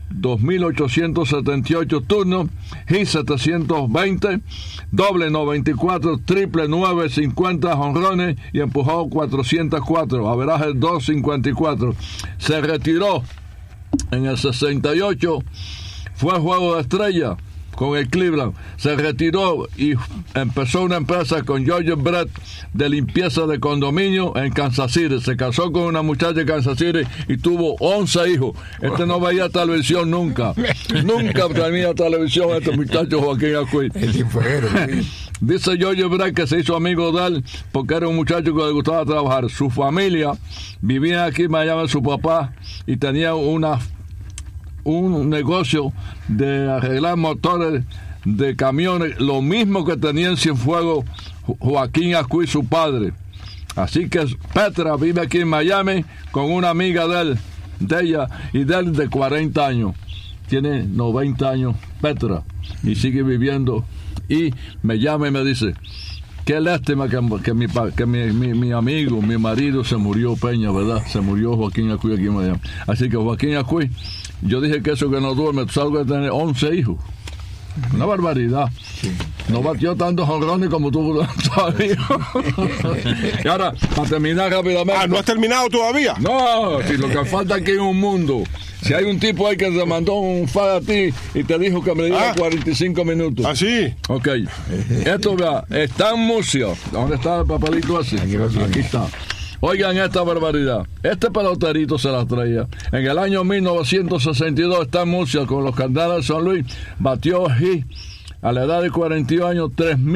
[SPEAKER 5] 2.878 turnos, hit 720, doble 94, triple 9, 50 jonrones y empujó 404, averaje 254. Se retiró en el 68, fue juego de estrella con el Cleveland, se retiró y empezó una empresa con George Brett de limpieza de condominio en Kansas City. Se casó con una muchacha de Kansas City y tuvo 11 hijos. No veía televisión nunca tenía televisión este muchacho Joaquín Acuí. Dice George Brett que se hizo amigo de él porque era un muchacho que le gustaba trabajar. Su familia vivía aquí en Miami, su papá, y tenía un negocio de arreglar motores de camiones, lo mismo que tenía en Cienfuegos Joaquín Acuí, su padre. Así que Petra vive aquí en Miami con una amiga de ella y de él de 40 años. Tiene 90 años Petra y sigue viviendo, y me llama y me dice: qué lástima que mi amigo, mi marido se murió, Peña, ¿verdad? Se murió Joaquín Acuí aquí en Miami. Así que Joaquín Acuí, yo dije que eso que no duerme, tú sabes que tener 11 hijos. Una barbaridad. Sí. No batió tantos jonrones como tú todavía. Y ahora, para terminar rápidamente.
[SPEAKER 3] ¿No has terminado todavía?
[SPEAKER 5] No, si lo que falta aquí es un mundo. Si hay un tipo ahí que te mandó un fax a ti y te dijo que me diera 45 minutos.
[SPEAKER 3] ¿Ah, sí?
[SPEAKER 5] Ok. Esto, vea, está en Murcia. ¿Dónde está el papelito así? Aquí está. Oigan esta barbaridad. Este peloterito se la traía. En el año 1962 está en Murcia con los Cardenales de San Luis. Batió hit a la edad de 42 años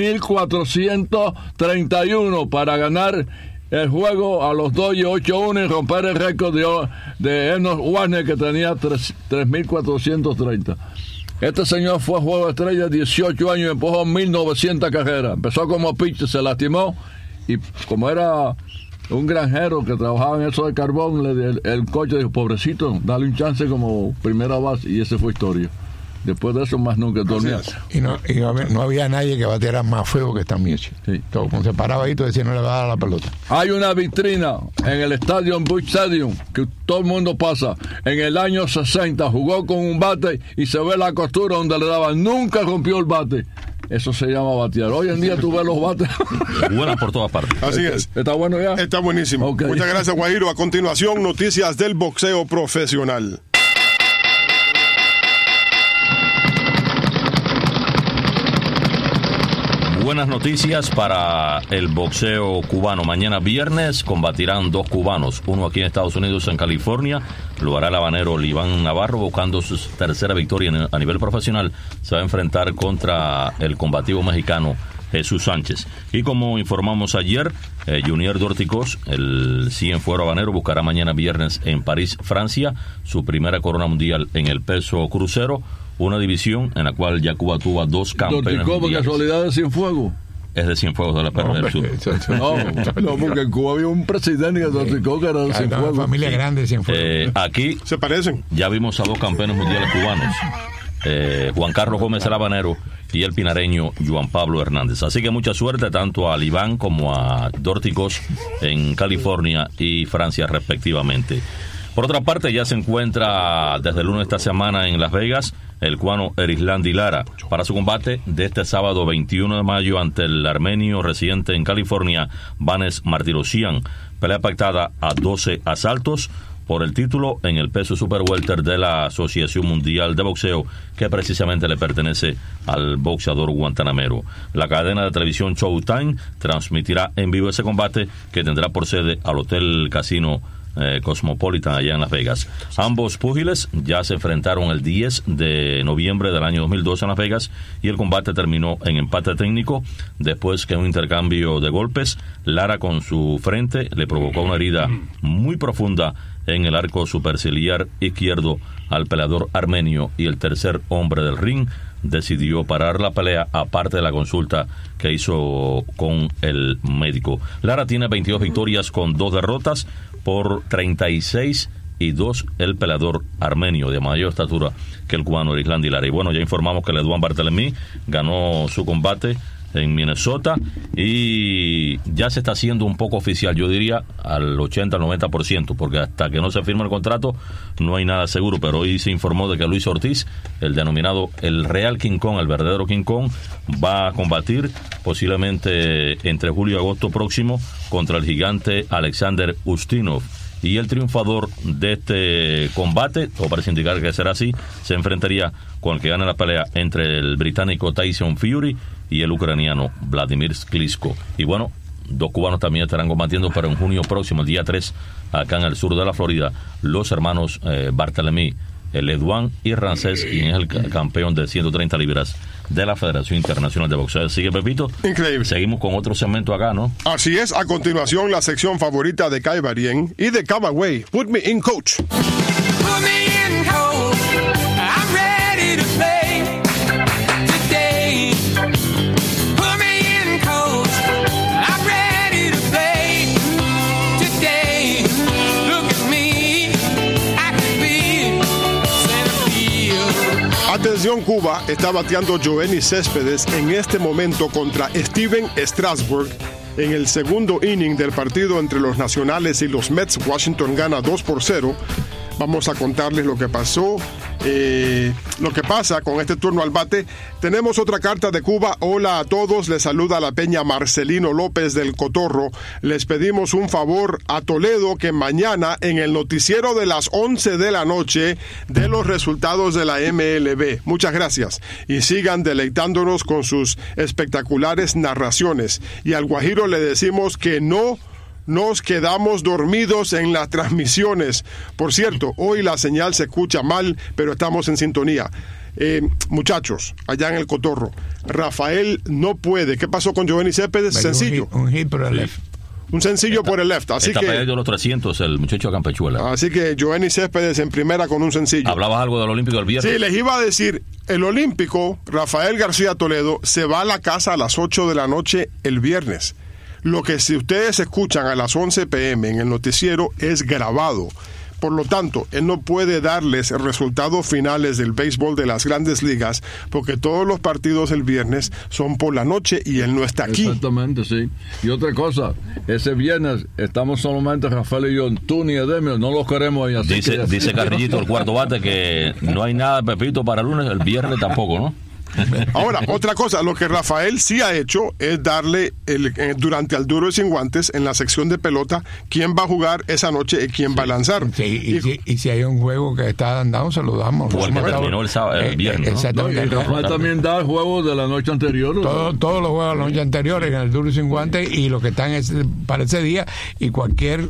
[SPEAKER 5] 3.431 para ganar el juego a los Dodgers 8-1 y romper el récord de Ernest Warner, que tenía 3.430. Este señor fue juego de estrella 18 años y empujó 1.900 carreras. Empezó como pitcher, se lastimó y como era un granjero que trabajaba en eso de carbón, el coach dijo: pobrecito, dale un chance como primera base, y esa fue historia. Después de eso más nunca dormía.
[SPEAKER 6] Y no había nadie que batiera más feo que esta Michi. Sí. Cuando se paraba ahí, tú decías: no le va a dar la pelota.
[SPEAKER 5] Hay una vitrina en el estadio Busch Stadium que todo el mundo pasa. En el año 60 jugó con un bate y se ve la costura donde le daban. Nunca rompió el bate. Eso se llama batear. Hoy en día tú ves los bates.
[SPEAKER 4] Buenas por todas partes.
[SPEAKER 3] Así es.
[SPEAKER 5] ¿Está bueno ya?
[SPEAKER 3] Está buenísimo. Okay. Muchas gracias, Guajiro. A continuación, noticias del boxeo profesional.
[SPEAKER 4] Buenas noticias para el boxeo cubano. Mañana viernes combatirán dos cubanos, uno aquí en Estados Unidos, en California. Lo hará el habanero Liván Navarro, buscando su tercera victoria a nivel profesional. Se va a enfrentar contra el combativo mexicano Jesús Sánchez. Y como informamos ayer, Junior Dorticós, el cienfuero habanero, buscará mañana viernes en París, Francia, su primera corona mundial en el peso crucero, una división en la cual ya Cuba tuvo dos campeones mundiales.
[SPEAKER 5] ¿Por casualidad de Cienfuegos?
[SPEAKER 4] Es de Cienfuegos de la Perla del Sur.
[SPEAKER 5] No, porque en Cuba había un presidente que Dorticós que era de Cienfuegos.
[SPEAKER 6] Una familia grande de Cienfuegos.
[SPEAKER 4] Aquí
[SPEAKER 3] se parecen.
[SPEAKER 4] Ya vimos a dos campeones mundiales cubanos. Juan Carlos Gómez el habanero y el pinareño Juan Pablo Hernández. Así que mucha suerte tanto a Liván como a Dorticós en California y Francia respectivamente. Por otra parte, ya se encuentra desde el lunes de esta semana en Las Vegas el cubano Erislandy Lara para su combate de este sábado 21 de mayo ante el armenio residente en California, Vanes Martirosyan. Pelea pactada a 12 asaltos por el título en el peso super welter de la Asociación Mundial de Boxeo, que precisamente le pertenece al boxeador guantanamero. La cadena de televisión Showtime transmitirá en vivo ese combate, que tendrá por sede al Hotel Casino Cosmopolitan allá en Las Vegas. Ambos púgiles ya se enfrentaron el 10 de noviembre del año 2012 en Las Vegas, y el combate terminó en empate técnico después que en un intercambio de golpes Lara con su frente le provocó una herida muy profunda en el arco superciliar izquierdo al peleador armenio, y el tercer hombre del ring decidió parar la pelea, aparte de la consulta que hizo con el médico. Lara tiene 22 victorias con 2 derrotas por 36 y 2 el peleador armenio de mayor estatura que el cubano Erislandy Lara. Y bueno, ya informamos que Leduán Barthélemy ganó su combate en Minnesota y ya se está haciendo un poco oficial, yo diría al 80 al 90%, porque hasta que no se firme el contrato no hay nada seguro, pero hoy se informó de que Luis Ortiz, el denominado el Real King Kong, el verdadero King Kong, va a combatir posiblemente entre julio y agosto próximo contra el gigante Alexander Ustinov. Y el triunfador de este combate, o parece indicar que será así, se enfrentaría con el que gane la pelea entre el británico Tyson Fury y el ucraniano Vladimir Klitschko. Y bueno, 2 cubanos también estarán combatiendo, pero en junio próximo, el día 3, acá en el sur de la Florida, los hermanos Barthélemy, Leduán y Ramsés, quien es el campeón de 130 libras de la Federación Internacional de Boxeo. Sigue, Pepito.
[SPEAKER 3] Increíble.
[SPEAKER 4] Seguimos con otro segmento acá, ¿no?
[SPEAKER 3] Así es, a continuación la sección favorita de Kai Barien y de Camagüey, Put Me In Coach.
[SPEAKER 8] Put me in, coach. I'm ready to play today. Put me in, coach. I'm ready to play today. Look at me, I can be center field.
[SPEAKER 3] Atención, Cuba está bateando Joenny Céspedes en este momento contra Steven Strasburg. En el segundo inning del partido entre los Nacionales y los Mets, Washington gana 2-0. Vamos a contarles lo que pasó, lo que pasa con este turno al bate. Tenemos otra carta de Cuba. Hola a todos, les saluda la Peña Marcelino López del Cotorro. Les pedimos un favor a Toledo, que mañana en el noticiero de las 11 de la noche dé los resultados de la MLB. Muchas gracias y sigan deleitándonos con sus espectaculares narraciones. Y al Guajiro le decimos que no nos quedamos dormidos en las transmisiones. Por cierto, hoy la señal se escucha mal, pero estamos en sintonía. Muchachos, allá en el Cotorro, Rafael no puede. ¿Qué pasó con Joenny Céspedes? Sencillo.
[SPEAKER 6] Un hit por el left.
[SPEAKER 3] Un sencillo por el left. Así
[SPEAKER 4] está
[SPEAKER 3] que
[SPEAKER 4] perdiendo los 300 el muchacho de Campechuela.
[SPEAKER 3] Así que Joenny Céspedes en primera con un sencillo.
[SPEAKER 4] ¿Hablabas algo del Olímpico del viernes?
[SPEAKER 3] Sí, les iba a decir, el Olímpico, Rafael García Toledo, se va a la casa a las 8 de la noche el viernes. Lo que si ustedes escuchan a las 11 p.m. en el noticiero es grabado. Por lo tanto, él no puede darles resultados finales del béisbol de las Grandes Ligas, porque todos los partidos el viernes son por la noche y él no está aquí.
[SPEAKER 5] Exactamente, sí. Y otra cosa, ese viernes estamos solamente Rafael y yo, tú ni Edemio, no los queremos ahí. Así
[SPEAKER 4] dice Carrillito, el cuarto bate, que no hay nada, Pepito, para el lunes, el viernes tampoco, ¿no?
[SPEAKER 3] Ahora, otra cosa, lo que Rafael sí ha hecho es darle durante el Duro y Sin Guantes, en la sección de pelota, quién va a jugar esa noche y quién va a lanzar.
[SPEAKER 6] Sí, y si hay un juego que está andando, se lo damos.
[SPEAKER 4] Fue el que terminó el viernes, ¿no?
[SPEAKER 6] Exactamente.
[SPEAKER 5] Y Rafael también da juegos de la noche anterior.
[SPEAKER 6] Todos los juegos de la noche anterior en el Duro y Sin Guantes, y lo que están para ese día, y cualquier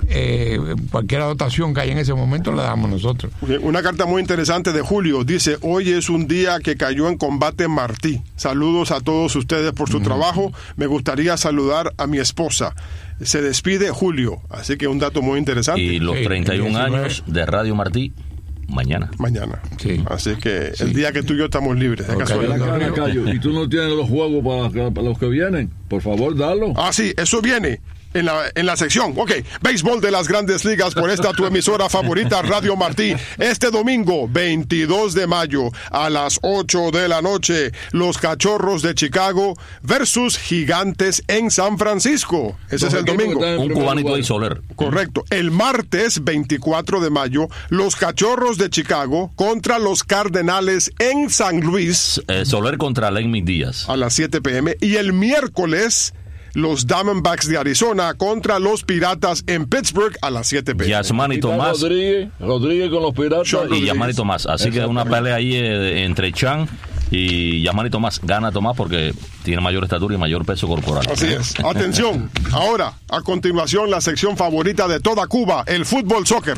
[SPEAKER 6] dotación que haya en ese momento la damos nosotros.
[SPEAKER 3] Una carta muy interesante de Julio, dice: hoy es un día que cayó en combate Martí. Saludos a todos ustedes por su trabajo. Me gustaría saludar a mi esposa. Se despide Julio. Así que un dato muy interesante.
[SPEAKER 4] Y los 31 años de Radio Martí, mañana.
[SPEAKER 3] Sí. Así que el día que tú y yo estamos libres. De casualidad.
[SPEAKER 5] Y tú no tienes los juegos para los que vienen. Por favor, dalo.
[SPEAKER 3] Ah, sí, eso viene en la sección. Ok, béisbol de las Grandes Ligas por esta tu emisora favorita, Radio Martí. Este domingo, 22 de mayo, a las 8 de la noche, los Cachorros de Chicago versus Gigantes en San Francisco. Ese es el domingo.
[SPEAKER 4] Un cubanito ahí, Soler.
[SPEAKER 3] Correcto. El martes, 24 de mayo, los Cachorros de Chicago contra los Cardenales en San Luis.
[SPEAKER 4] Soler contra Lenny Díaz.
[SPEAKER 3] A las 7 p.m. Y el miércoles, los Diamondbacks de Arizona contra los Piratas en Pittsburgh a las 7 p.m.
[SPEAKER 4] Yasmani Tomás.
[SPEAKER 5] Rodríguez con los Piratas.
[SPEAKER 4] Y Yasmani Tomás. Así que una pelea ahí entre Chan y Yasmani Tomás. Gana Tomás porque tiene mayor estatura y mayor peso corporal.
[SPEAKER 3] Así es. Atención. Ahora, a continuación, la sección favorita de toda Cuba, el fútbol soccer.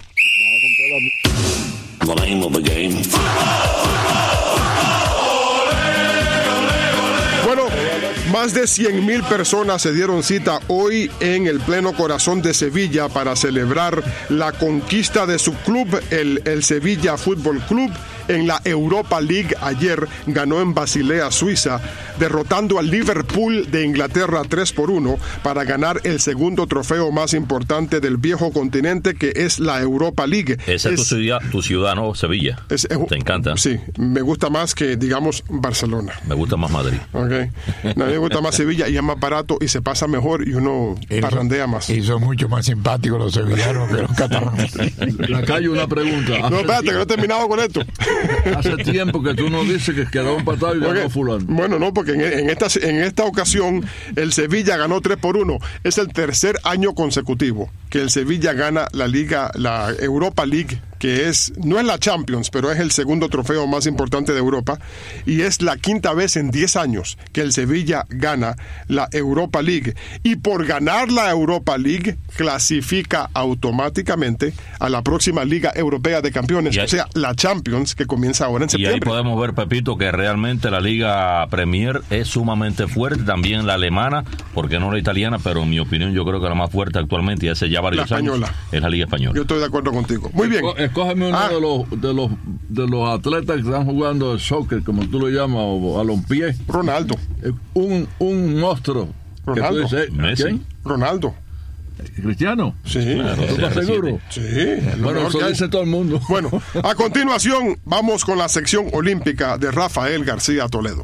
[SPEAKER 1] The name of the game.
[SPEAKER 3] Bueno, Más de 100,000 personas se dieron cita hoy en el pleno corazón de Sevilla para celebrar la conquista de su club, el Sevilla Fútbol Club, en la Europa League. Ayer ganó en Basilea, Suiza, derrotando al Liverpool de Inglaterra 3-1 para ganar el segundo trofeo más importante del viejo continente, que es la Europa League.
[SPEAKER 4] Esa es tu ciudad, ¿no? Sevilla. ¿Te encanta?
[SPEAKER 3] Sí, me gusta más que, digamos, Barcelona.
[SPEAKER 4] Me gusta más Madrid.
[SPEAKER 3] Okay. No, me gusta más Sevilla y es más barato y se pasa mejor y uno parrandea más.
[SPEAKER 6] Y son mucho más simpáticos los sevillanos que los catalanes.
[SPEAKER 5] La calle, una pregunta.
[SPEAKER 3] No, espérate, que no he terminado con esto.
[SPEAKER 5] Hace tiempo que tú nos dices que quedó empatado y ganó fulano.
[SPEAKER 3] Bueno, no, porque en esta ocasión el Sevilla ganó 3-1. Es el tercer año consecutivo que el Sevilla gana la Europa League, que no es la Champions, pero es el segundo trofeo más importante de Europa, y es la quinta vez en 10 años que el Sevilla gana la Europa League, y por ganar la Europa League clasifica automáticamente a la próxima Liga Europea de Campeones, o sea, la Champions, que comienza ahora en septiembre.
[SPEAKER 4] Y ahí podemos ver, Pepito, que realmente la Liga Premier es sumamente fuerte, también la alemana, porque no la italiana, pero en mi opinión yo creo que la más fuerte actualmente, y hace ya varios años, es la Liga Española.
[SPEAKER 3] Yo estoy de acuerdo contigo. Muy bien.
[SPEAKER 5] Escógeme uno de los atletas que están jugando el soccer, como tú lo llamas, o balompié.
[SPEAKER 3] Ronaldo.
[SPEAKER 5] Un monstruo.
[SPEAKER 3] Ronaldo.
[SPEAKER 4] Messi.
[SPEAKER 3] ¿Quién? Ronaldo.
[SPEAKER 5] ¿Cristiano?
[SPEAKER 3] Sí.
[SPEAKER 5] Claro, ¿tú estás seguro?
[SPEAKER 3] Sí.
[SPEAKER 5] Bueno, eso dice todo el mundo.
[SPEAKER 3] Bueno, a continuación vamos con la sección olímpica de Rafael García Toledo.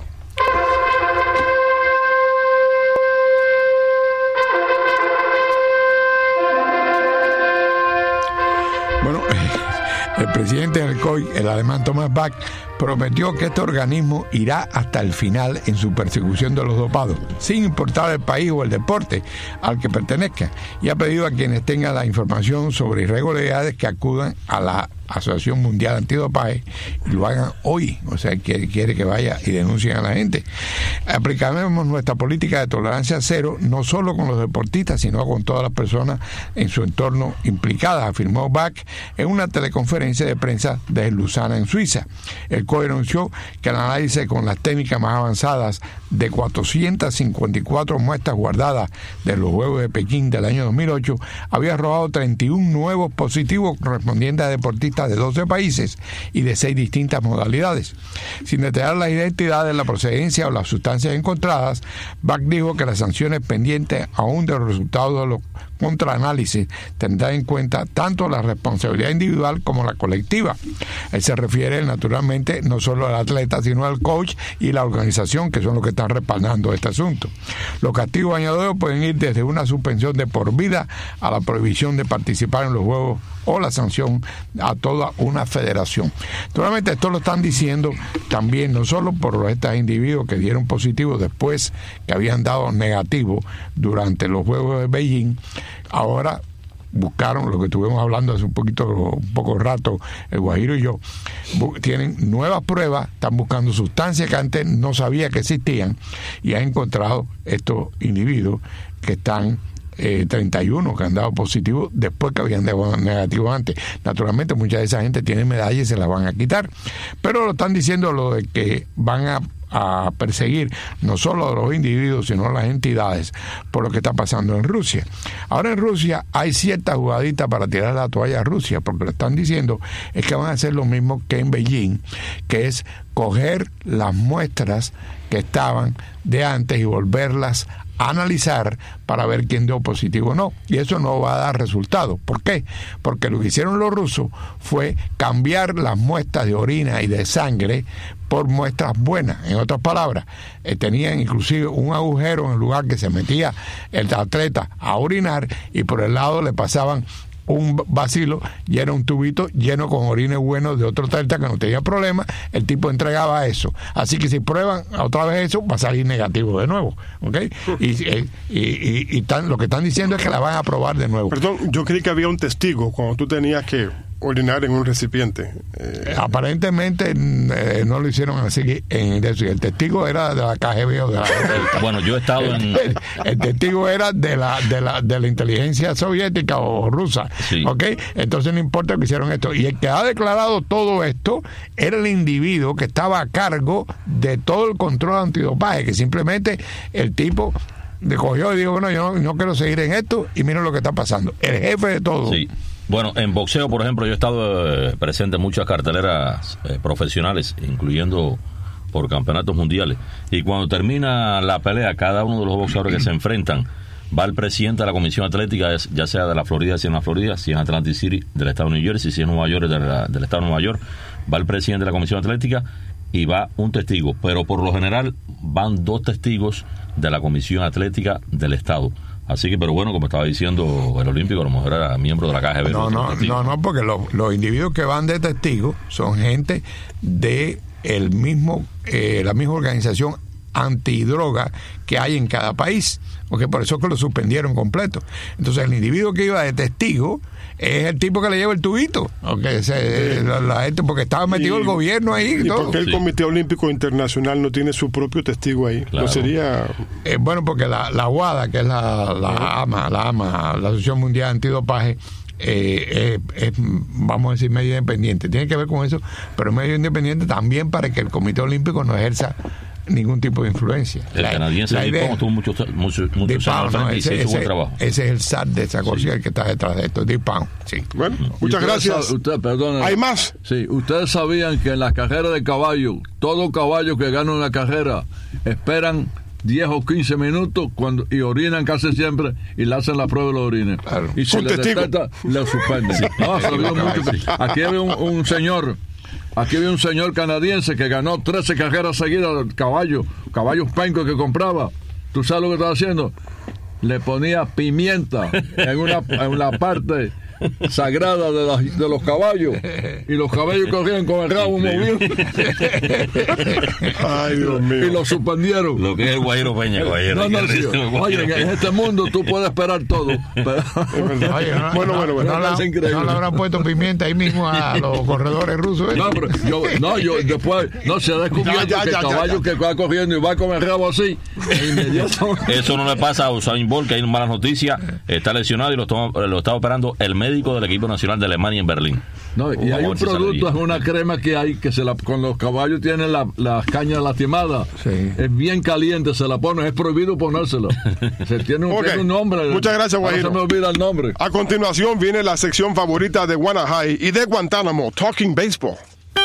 [SPEAKER 6] Bueno, el presidente del COI, el alemán Thomas Bach, prometió que este organismo irá hasta el final en su persecución de los dopados, sin importar el país o el deporte al que pertenezca, y ha pedido a quienes tengan la información sobre irregularidades que acudan a la Asociación Mundial Antidopaje y lo hagan hoy. O sea, quiere que vaya y denuncien a la gente. Aplicaremos nuestra política de tolerancia cero, no solo con los deportistas, sino con todas las personas en su entorno implicadas, afirmó Bach en una teleconferencia de prensa desde Lausana, en Suiza. El COE anunció que el análisis con las técnicas más avanzadas de 454 muestras guardadas de los Juegos de Pekín del año 2008 había arrojado 31 nuevos positivos correspondientes a deportistas de 12 países y de 6 distintas modalidades. Sin detallar la identidad, la procedencia o las sustancias encontradas, Bach dijo que las sanciones pendientes aún de los resultados de los contraanálisis tendrán en cuenta tanto la responsabilidad individual como la colectiva. Él se refiere naturalmente no solo al atleta, sino al coach y la organización, que son los que están respaldando este asunto. Los castigos añadidos pueden ir desde una suspensión de por vida a la prohibición de participar en los juegos o la sanción a toda una federación. Naturalmente esto lo están diciendo también no solo por estos individuos que dieron positivo después que habían dado negativo durante los Juegos de Beijing. Ahora buscaron, lo que estuvimos hablando hace un poco rato, el Guajiro y yo, tienen nuevas pruebas, están buscando sustancias que antes no sabía que existían y han encontrado estos individuos que están 31 que han dado positivo después que habían dado negativo antes. Naturalmente mucha de esa gente tiene medallas y se las van a quitar, pero lo están diciendo lo de que van a perseguir no solo a los individuos sino a las entidades por lo que está pasando en Rusia. Ahora en Rusia hay cierta jugadita para tirar la toalla a Rusia, porque lo están diciendo es que van a hacer lo mismo que en Beijing, que es coger las muestras que estaban de antes y volverlas a analizar para ver quién dio positivo o no, y eso no va a dar resultado. ¿Por qué? Porque lo que hicieron los rusos fue cambiar las muestras de orina y de sangre por muestras buenas. En otras palabras, tenían inclusive un agujero en el lugar que se metía el atleta a orinar y por el lado le pasaban un vacilo y era un tubito lleno con orines buenos de otro atleta que no tenía problema. El tipo entregaba eso, así que si prueban otra vez eso va a salir negativo de nuevo, ¿ok? Y lo que están diciendo es que la van a probar de nuevo.
[SPEAKER 3] Perdón, yo creí que había un testigo cuando tú tenías que orinar en un recipiente.
[SPEAKER 6] Aparentemente no lo hicieron así en eso. Y el testigo era de la KGB o de la...
[SPEAKER 4] Bueno, yo he estado en...
[SPEAKER 6] El testigo era de la inteligencia soviética o rusa.
[SPEAKER 4] Sí.
[SPEAKER 6] ¿Ok? Entonces no importa que hicieron esto. Y el que ha declarado todo esto era el individuo que estaba a cargo de todo el control antidopaje, que simplemente el tipo le cogió y dijo, bueno, yo no quiero seguir en esto, y miren lo que está pasando. El jefe de todo.
[SPEAKER 4] Sí. Bueno, en boxeo, por ejemplo, yo he estado presente en muchas carteleras profesionales, incluyendo por campeonatos mundiales. Y cuando termina la pelea, cada uno de los boxeadores que se enfrentan, va el presidente de la Comisión Atlética, ya sea de la Florida, si es en la Florida, si es en Atlantic City, del estado de New Jersey, si es en Nueva York, del estado de Nueva York, va el presidente de la Comisión Atlética y va un testigo. Pero por lo general van 2 testigos de la Comisión Atlética del estado. Así que, pero bueno, como estaba diciendo el olímpico, a lo mejor era miembro de la KGB.
[SPEAKER 6] No, porque los individuos que van de testigos son gente de la misma organización antidroga que hay en cada país, porque por eso es que lo suspendieron completo. Entonces el individuo que iba de testigo es el tipo que le lleva el tubito, la gente, porque estaba metido el gobierno ahí
[SPEAKER 3] y
[SPEAKER 6] todo.
[SPEAKER 3] porque el Comité Olímpico Internacional no tiene su propio testigo ahí.
[SPEAKER 4] Claro.
[SPEAKER 3] No sería...
[SPEAKER 6] Bueno, porque la WADA, que es la AMA, la Asociación Mundial Antidopaje, vamos a decir, medio independiente. Tiene que ver con eso, pero medio independiente también para que el Comité Olímpico no ejerza ningún tipo de influencia.
[SPEAKER 4] El canadiense Dipon estuvo muchos años al frente y se hizo buen trabajo.
[SPEAKER 6] Ese es el SAT de esa cosa, el que está detrás de esto, Dipon. Sí.
[SPEAKER 3] Bueno, muchas gracias.
[SPEAKER 5] Perdón,
[SPEAKER 3] ¿Hay más?
[SPEAKER 5] Sí, ustedes sabían que en las carreras de caballo, todo caballo que gana una carrera esperan 10 o 15 minutos y orinan casi siempre y le hacen la prueba de los orines.
[SPEAKER 6] Claro.
[SPEAKER 5] Y si le detecta, le suspenden. Aquí había un señor. Aquí había un señor canadiense que ganó 13 carreras seguidas de caballos pencos que compraba. ¿Tú sabes lo que estaba haciendo? Le ponía pimienta en la parte sagrada de los caballos, y los caballos corrían con el rabo movido.
[SPEAKER 3] Ay, Dios mío.
[SPEAKER 5] Y lo suspendieron.
[SPEAKER 4] Lo que es el Guajiro Peña, Guajiro.
[SPEAKER 5] Oye, en este mundo tú puedes esperar todo.
[SPEAKER 6] Oye,
[SPEAKER 3] Bueno.
[SPEAKER 6] No le habrán puesto pimienta ahí mismo a los corredores rusos.
[SPEAKER 5] No, pero yo después se ha descubierto que el caballo que va corriendo y va con el rabo así, inmediatamente.
[SPEAKER 4] Eso no le pasa a Usain Bolt, que hay malas noticias, está lesionado y lo está operando el médico del equipo nacional de Alemania en Berlín.
[SPEAKER 5] No, y hay un producto, es una crema que hay que con los caballos tienen las cañas lastimadas.
[SPEAKER 6] Sí.
[SPEAKER 5] Es bien caliente, se la ponen, es prohibido ponérsela. Tiene un nombre.
[SPEAKER 3] Muchas gracias, Guajiro.
[SPEAKER 5] No se me olvida el nombre.
[SPEAKER 3] A continuación viene la sección favorita de Guanahai y de Guantánamo, Talking Baseball.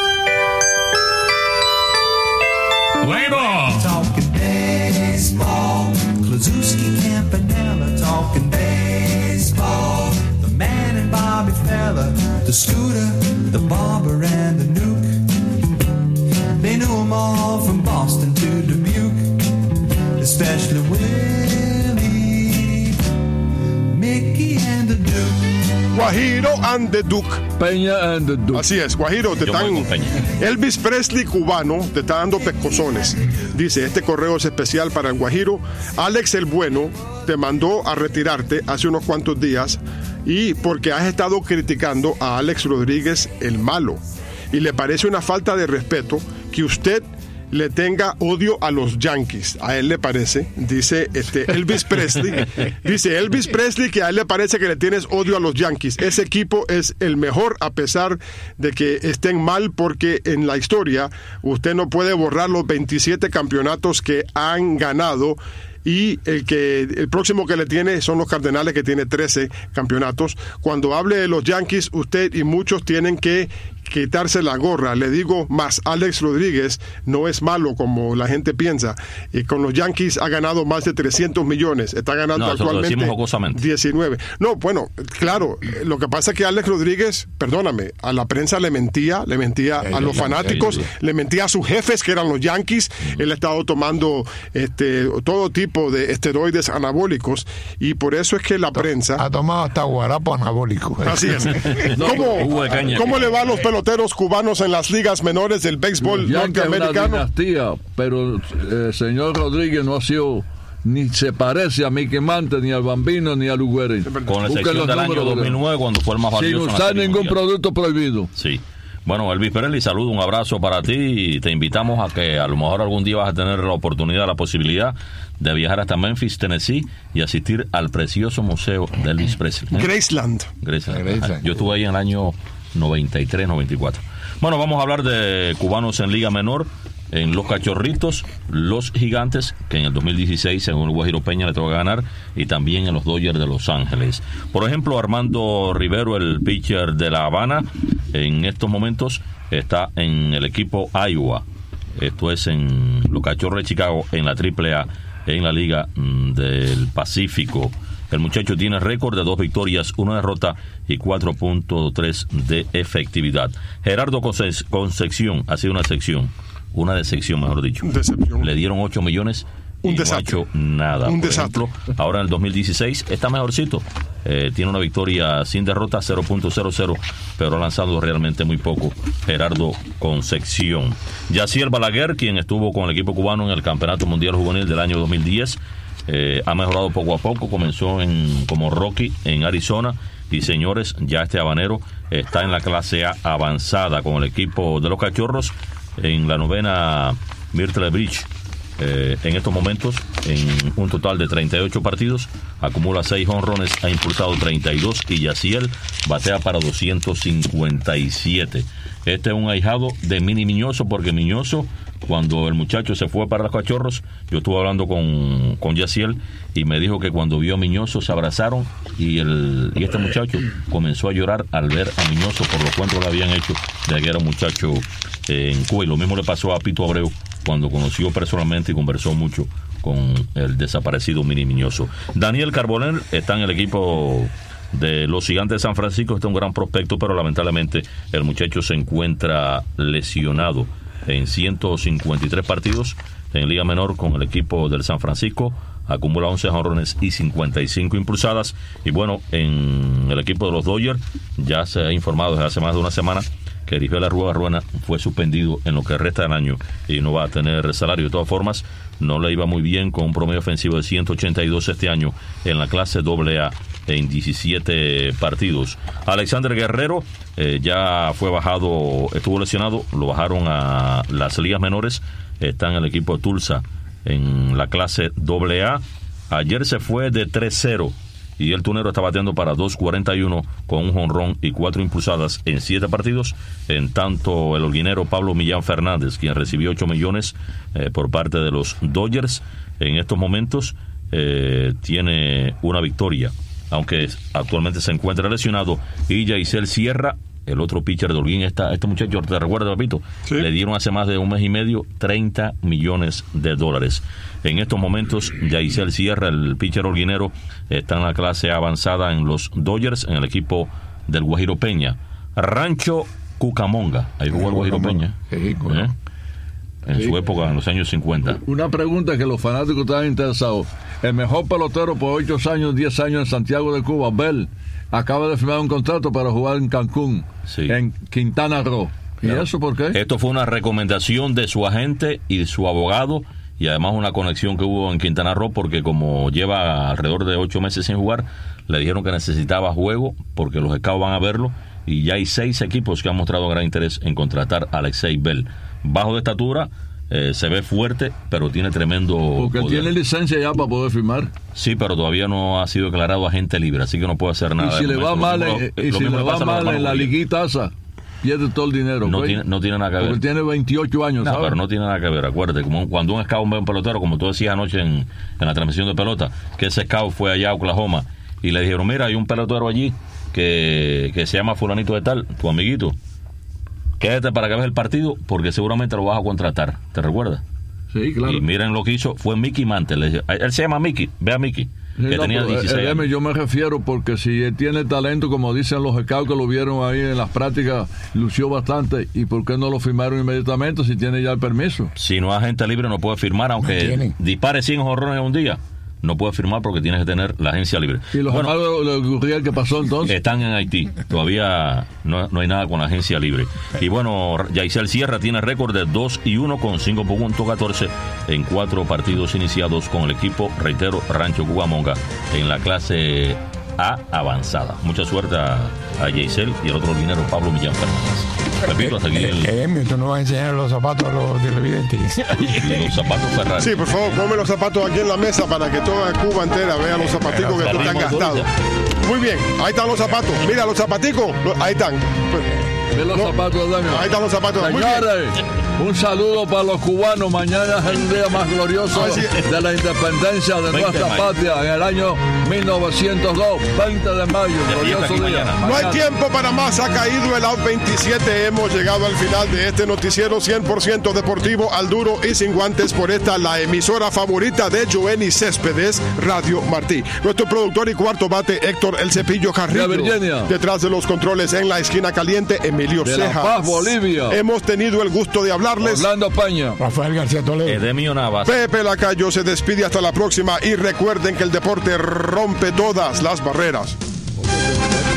[SPEAKER 2] Talking baseball, Klazuski, Campanella, talking baseball. The man and Bobby Fella, the Scooter, the Barber and the Nuke. They knew them all from Boston to Dubuque, especially Willie, Mickey and the Duke.
[SPEAKER 3] Guajiro and the Duke.
[SPEAKER 5] Peña and the Duke.
[SPEAKER 3] Así es, Guajiro, te
[SPEAKER 4] Yo voy
[SPEAKER 3] están...
[SPEAKER 4] con Peña.
[SPEAKER 3] Elvis Presley cubano te está dando pescozones. Dice, este correo es especial para el Guajiro. Alex el Bueno te mandó a retirarte hace unos cuantos días y porque has estado criticando a Alex Rodríguez el Malo. Y le parece una falta de respeto que usted le tenga odio a los Yankees. A él le parece, dice Elvis Presley. Dice Elvis Presley que a él le parece que le tienes odio a los Yankees. Ese equipo es el mejor a pesar de que estén mal, porque en la historia usted no puede borrar los 27 campeonatos que han ganado. Y el próximo que le tiene son los Cardenales, que tiene 13 campeonatos. Cuando hable de los Yankees, usted y muchos tienen que quitarse la gorra. Le digo más, Alex Rodríguez no es malo como la gente piensa. Y con los Yankees ha ganado más de 300 millones. Está ganando actualmente 19. No, bueno, claro. Lo que pasa es que Alex Rodríguez, perdóname, a la prensa le mentía a los fanáticos, le mentía a sus jefes, que eran los Yankees. Él ha estado tomando todo tipo de esteroides anabólicos, y por eso es que la prensa
[SPEAKER 6] ha tomado hasta guarapo anabólico.
[SPEAKER 3] Así es. ¿Cómo le va a los peloteros cubanos en las ligas menores del béisbol norteamericano?
[SPEAKER 5] Una dinastía, pero el señor Rodríguez no ha sido ni se parece a Mickey Mantle, ni al Bambino, ni a Luguere.
[SPEAKER 4] Con la excepción del año 2009, cuando fue el más valioso.
[SPEAKER 5] Sin usar ningún producto prohibido.
[SPEAKER 4] Sí. Bueno, Elvis Pirelli, saludo, un abrazo para ti y te invitamos a que a lo mejor algún día vas a tener la oportunidad, la posibilidad de viajar hasta Memphis, Tennessee y asistir al precioso museo de Elvis Presley.
[SPEAKER 3] Graceland.
[SPEAKER 4] Graceland. Yo estuve ahí en el año 93, 94. Bueno, vamos a hablar de cubanos en Liga Menor. En los Cachorritos, los Gigantes, que en el 2016, según el Guajiro Peña, le toca ganar, y también en los Dodgers de Los Ángeles. Por ejemplo, Armando Rivero, el pitcher de La Habana, en estos momentos está en el equipo Iowa. Esto es en los Cachorros de Chicago, en la AAA, en la Liga del Pacífico. El muchacho tiene récord de 2 victorias, 1 derrota y 4.3 de efectividad. Gerardo Concepción ha sido una decepción, mejor dicho.
[SPEAKER 3] Decepción.
[SPEAKER 4] Le dieron 8 millones y no ha hecho nada.
[SPEAKER 3] Un
[SPEAKER 4] Por
[SPEAKER 3] desastre.
[SPEAKER 4] ejemplo, ahora en el 2016 está mejorcito. Tiene una victoria sin derrota, 0.00, pero ha lanzado realmente muy poco. Gerardo Concepción. Yaciel Balaguer, quien estuvo con el equipo cubano en el Campeonato Mundial Juvenil del año 2010, ha mejorado poco a poco. Comenzó como rookie en Arizona. Y señores, ya este habanero está en la clase A avanzada con el equipo de los Cachorros en la 9ª Myrtle Beach. En estos momentos, en un total de 38 partidos, acumula 6 jonrones, ha impulsado 32 y Yaciel batea para 257. Este es un ahijado de Mini Miñoso, porque Miñoso, cuando el muchacho se fue para los Cachorros, yo estuve hablando con Yaciel y me dijo que cuando vio a Miñoso se abrazaron y este muchacho comenzó a llorar al ver a Miñoso por los cuentos que le habían hecho de que era un muchacho en Cuba. Y lo mismo le pasó a Pito Abreu cuando conoció personalmente y conversó mucho con el desaparecido Mini Miñoso. Daniel Carbonell está en el equipo de los Gigantes de San Francisco. Este es un gran prospecto, pero lamentablemente el muchacho se encuentra lesionado. En 153 partidos en Liga Menor con el equipo del San Francisco, acumula 11 jonrones y 55 impulsadas. Y bueno, en el equipo de los Dodgers ya se ha informado desde hace más de una semana que Erisbel Rueda fue suspendido en lo que resta del año y no va a tener salario. De todas formas, no le iba muy bien, con un promedio ofensivo de 182 este año en la clase AA en 17 partidos. Alexander Guerrero ya fue bajado, estuvo lesionado, lo bajaron a las ligas menores, está en el equipo de Tulsa en la clase AA. Ayer se fue de 3-0 y el tunero está bateando para 2.41 con un jonrón y 4 impulsadas en 7 partidos. En tanto, el holguinero Pablo Millán Fernández, quien recibió 8 millones por parte de los Dodgers, en estos momentos tiene una victoria, aunque actualmente se encuentra lesionado. Y Yaisel Sierra, el otro pitcher de Holguín, este muchacho, ¿te recuerdas, papito?
[SPEAKER 3] Sí.
[SPEAKER 4] Le dieron hace más de un mes y medio $30 millones. En estos momentos, Yaisel Sierra, el pitcher holguinero, está en la clase avanzada en los Dodgers, en el equipo del Guajiro Peña. Rancho Cucamonga, ahí jugó el Guajiro Peña. En su época, en los años 50.
[SPEAKER 5] Una pregunta que los fanáticos están interesados. El mejor pelotero por 8 años, 10 años en Santiago de Cuba, Bell, acaba de firmar un contrato para jugar en Cancún,
[SPEAKER 4] sí,
[SPEAKER 5] en Quintana Roo. ¿Y
[SPEAKER 4] claro,
[SPEAKER 5] eso por qué?
[SPEAKER 4] Esto fue una recomendación de su agente y de su abogado, y además una conexión que hubo en Quintana Roo, porque como lleva alrededor de 8 meses sin jugar, le dijeron que necesitaba juego, porque los scouts van a verlo, y ya hay 6 equipos que han mostrado gran interés en contratar a Alexei Bell. Bajo de estatura, se ve fuerte, pero tiene tremendo
[SPEAKER 5] porque
[SPEAKER 4] poder.
[SPEAKER 5] tiene licencia ya para poder firmar.
[SPEAKER 4] Sí, pero todavía no ha sido declarado agente libre, así que no puede hacer nada.
[SPEAKER 5] Y si le va mal, en la liguita esa, pierde todo el dinero.
[SPEAKER 4] No tiene nada que ver.
[SPEAKER 5] Porque tiene 28 años,
[SPEAKER 4] no,
[SPEAKER 5] ¿sabes?
[SPEAKER 4] pero no tiene nada que ver, acuérdate, como cuando un scout ve a un pelotero, como tú decías anoche en la transmisión de pelota, que ese scout fue allá a Oklahoma y le dijeron, mira, hay un pelotero allí que se llama fulanito de tal, tu amiguito, quédate para que veas el partido porque seguramente lo vas a contratar, ¿te recuerdas?
[SPEAKER 5] Sí, claro.
[SPEAKER 4] Y miren lo que hizo, fue Mickey Mantle. Él se llama Mickey, ve a Mickey, que
[SPEAKER 5] no,
[SPEAKER 4] tenía 16 años.
[SPEAKER 5] Yo me refiero porque si él tiene talento, como dicen los scouts que lo vieron ahí en las prácticas, lució bastante, ¿y por qué no lo firmaron inmediatamente si tiene ya el permiso?
[SPEAKER 4] Si no es agente libre no puede firmar, aunque dispare 100 jonrones en un día. no puedes firmar porque tienes que tener la agencia libre.
[SPEAKER 5] ¿Y los
[SPEAKER 4] Bueno,
[SPEAKER 5] amados de Gurriel qué pasó entonces?
[SPEAKER 4] están en Haití, todavía no hay nada con la agencia libre. Y bueno, Yaisel Sierra tiene récord de 2-1 con 5.14 en 4 partidos iniciados con el equipo, reitero, Rancho Cucamonga, en la clase A avanzada. Mucha suerte a Yaisel y el otro dinero, Pablo Millán Fernández. Repito, hasta aquí
[SPEAKER 6] ¿Tú no vas a enseñar los zapatos a los televidentes?
[SPEAKER 4] los zapatos Ferrari.
[SPEAKER 3] Sí, por favor, ponme los zapatos aquí en la mesa para que toda Cuba entera vea los zapaticos que tú te has gastado. Muy bien, ahí están los zapatos. Mira, los zapaticos, ahí están.
[SPEAKER 5] Ve los zapatos, Daniel.
[SPEAKER 3] Ahí están los zapatos. Muy bien.
[SPEAKER 5] Señores, un saludo para los cubanos. Mañana es el día más glorioso
[SPEAKER 3] Así es.
[SPEAKER 5] de la independencia de
[SPEAKER 4] 20 de
[SPEAKER 5] nuestra
[SPEAKER 4] mayo.
[SPEAKER 5] patria en el año 1902, 20 de mayo, glorioso
[SPEAKER 4] aquí
[SPEAKER 5] día.
[SPEAKER 4] mañana.
[SPEAKER 3] No hay tiempo para más, ha caído el out 27. Hemos llegado al final de este noticiero 100% deportivo al duro y sin guantes por esta, la emisora favorita de Joenny Céspedes, Radio Martí. Nuestro productor y cuarto bate, Héctor El Cepillo Carrillo.
[SPEAKER 5] De Virginia.
[SPEAKER 3] Detrás de los controles en la esquina caliente, Emilio
[SPEAKER 5] De La
[SPEAKER 3] Cejas.
[SPEAKER 5] Paz, Bolivia.
[SPEAKER 3] Hemos tenido el gusto de hablarles.
[SPEAKER 5] Orlando Peña.
[SPEAKER 6] Rafael García Toledo.
[SPEAKER 4] Edemio Navas.
[SPEAKER 3] Pepe Lacayo se despide hasta la próxima y recuerden que el deporte rompe todas las barreras.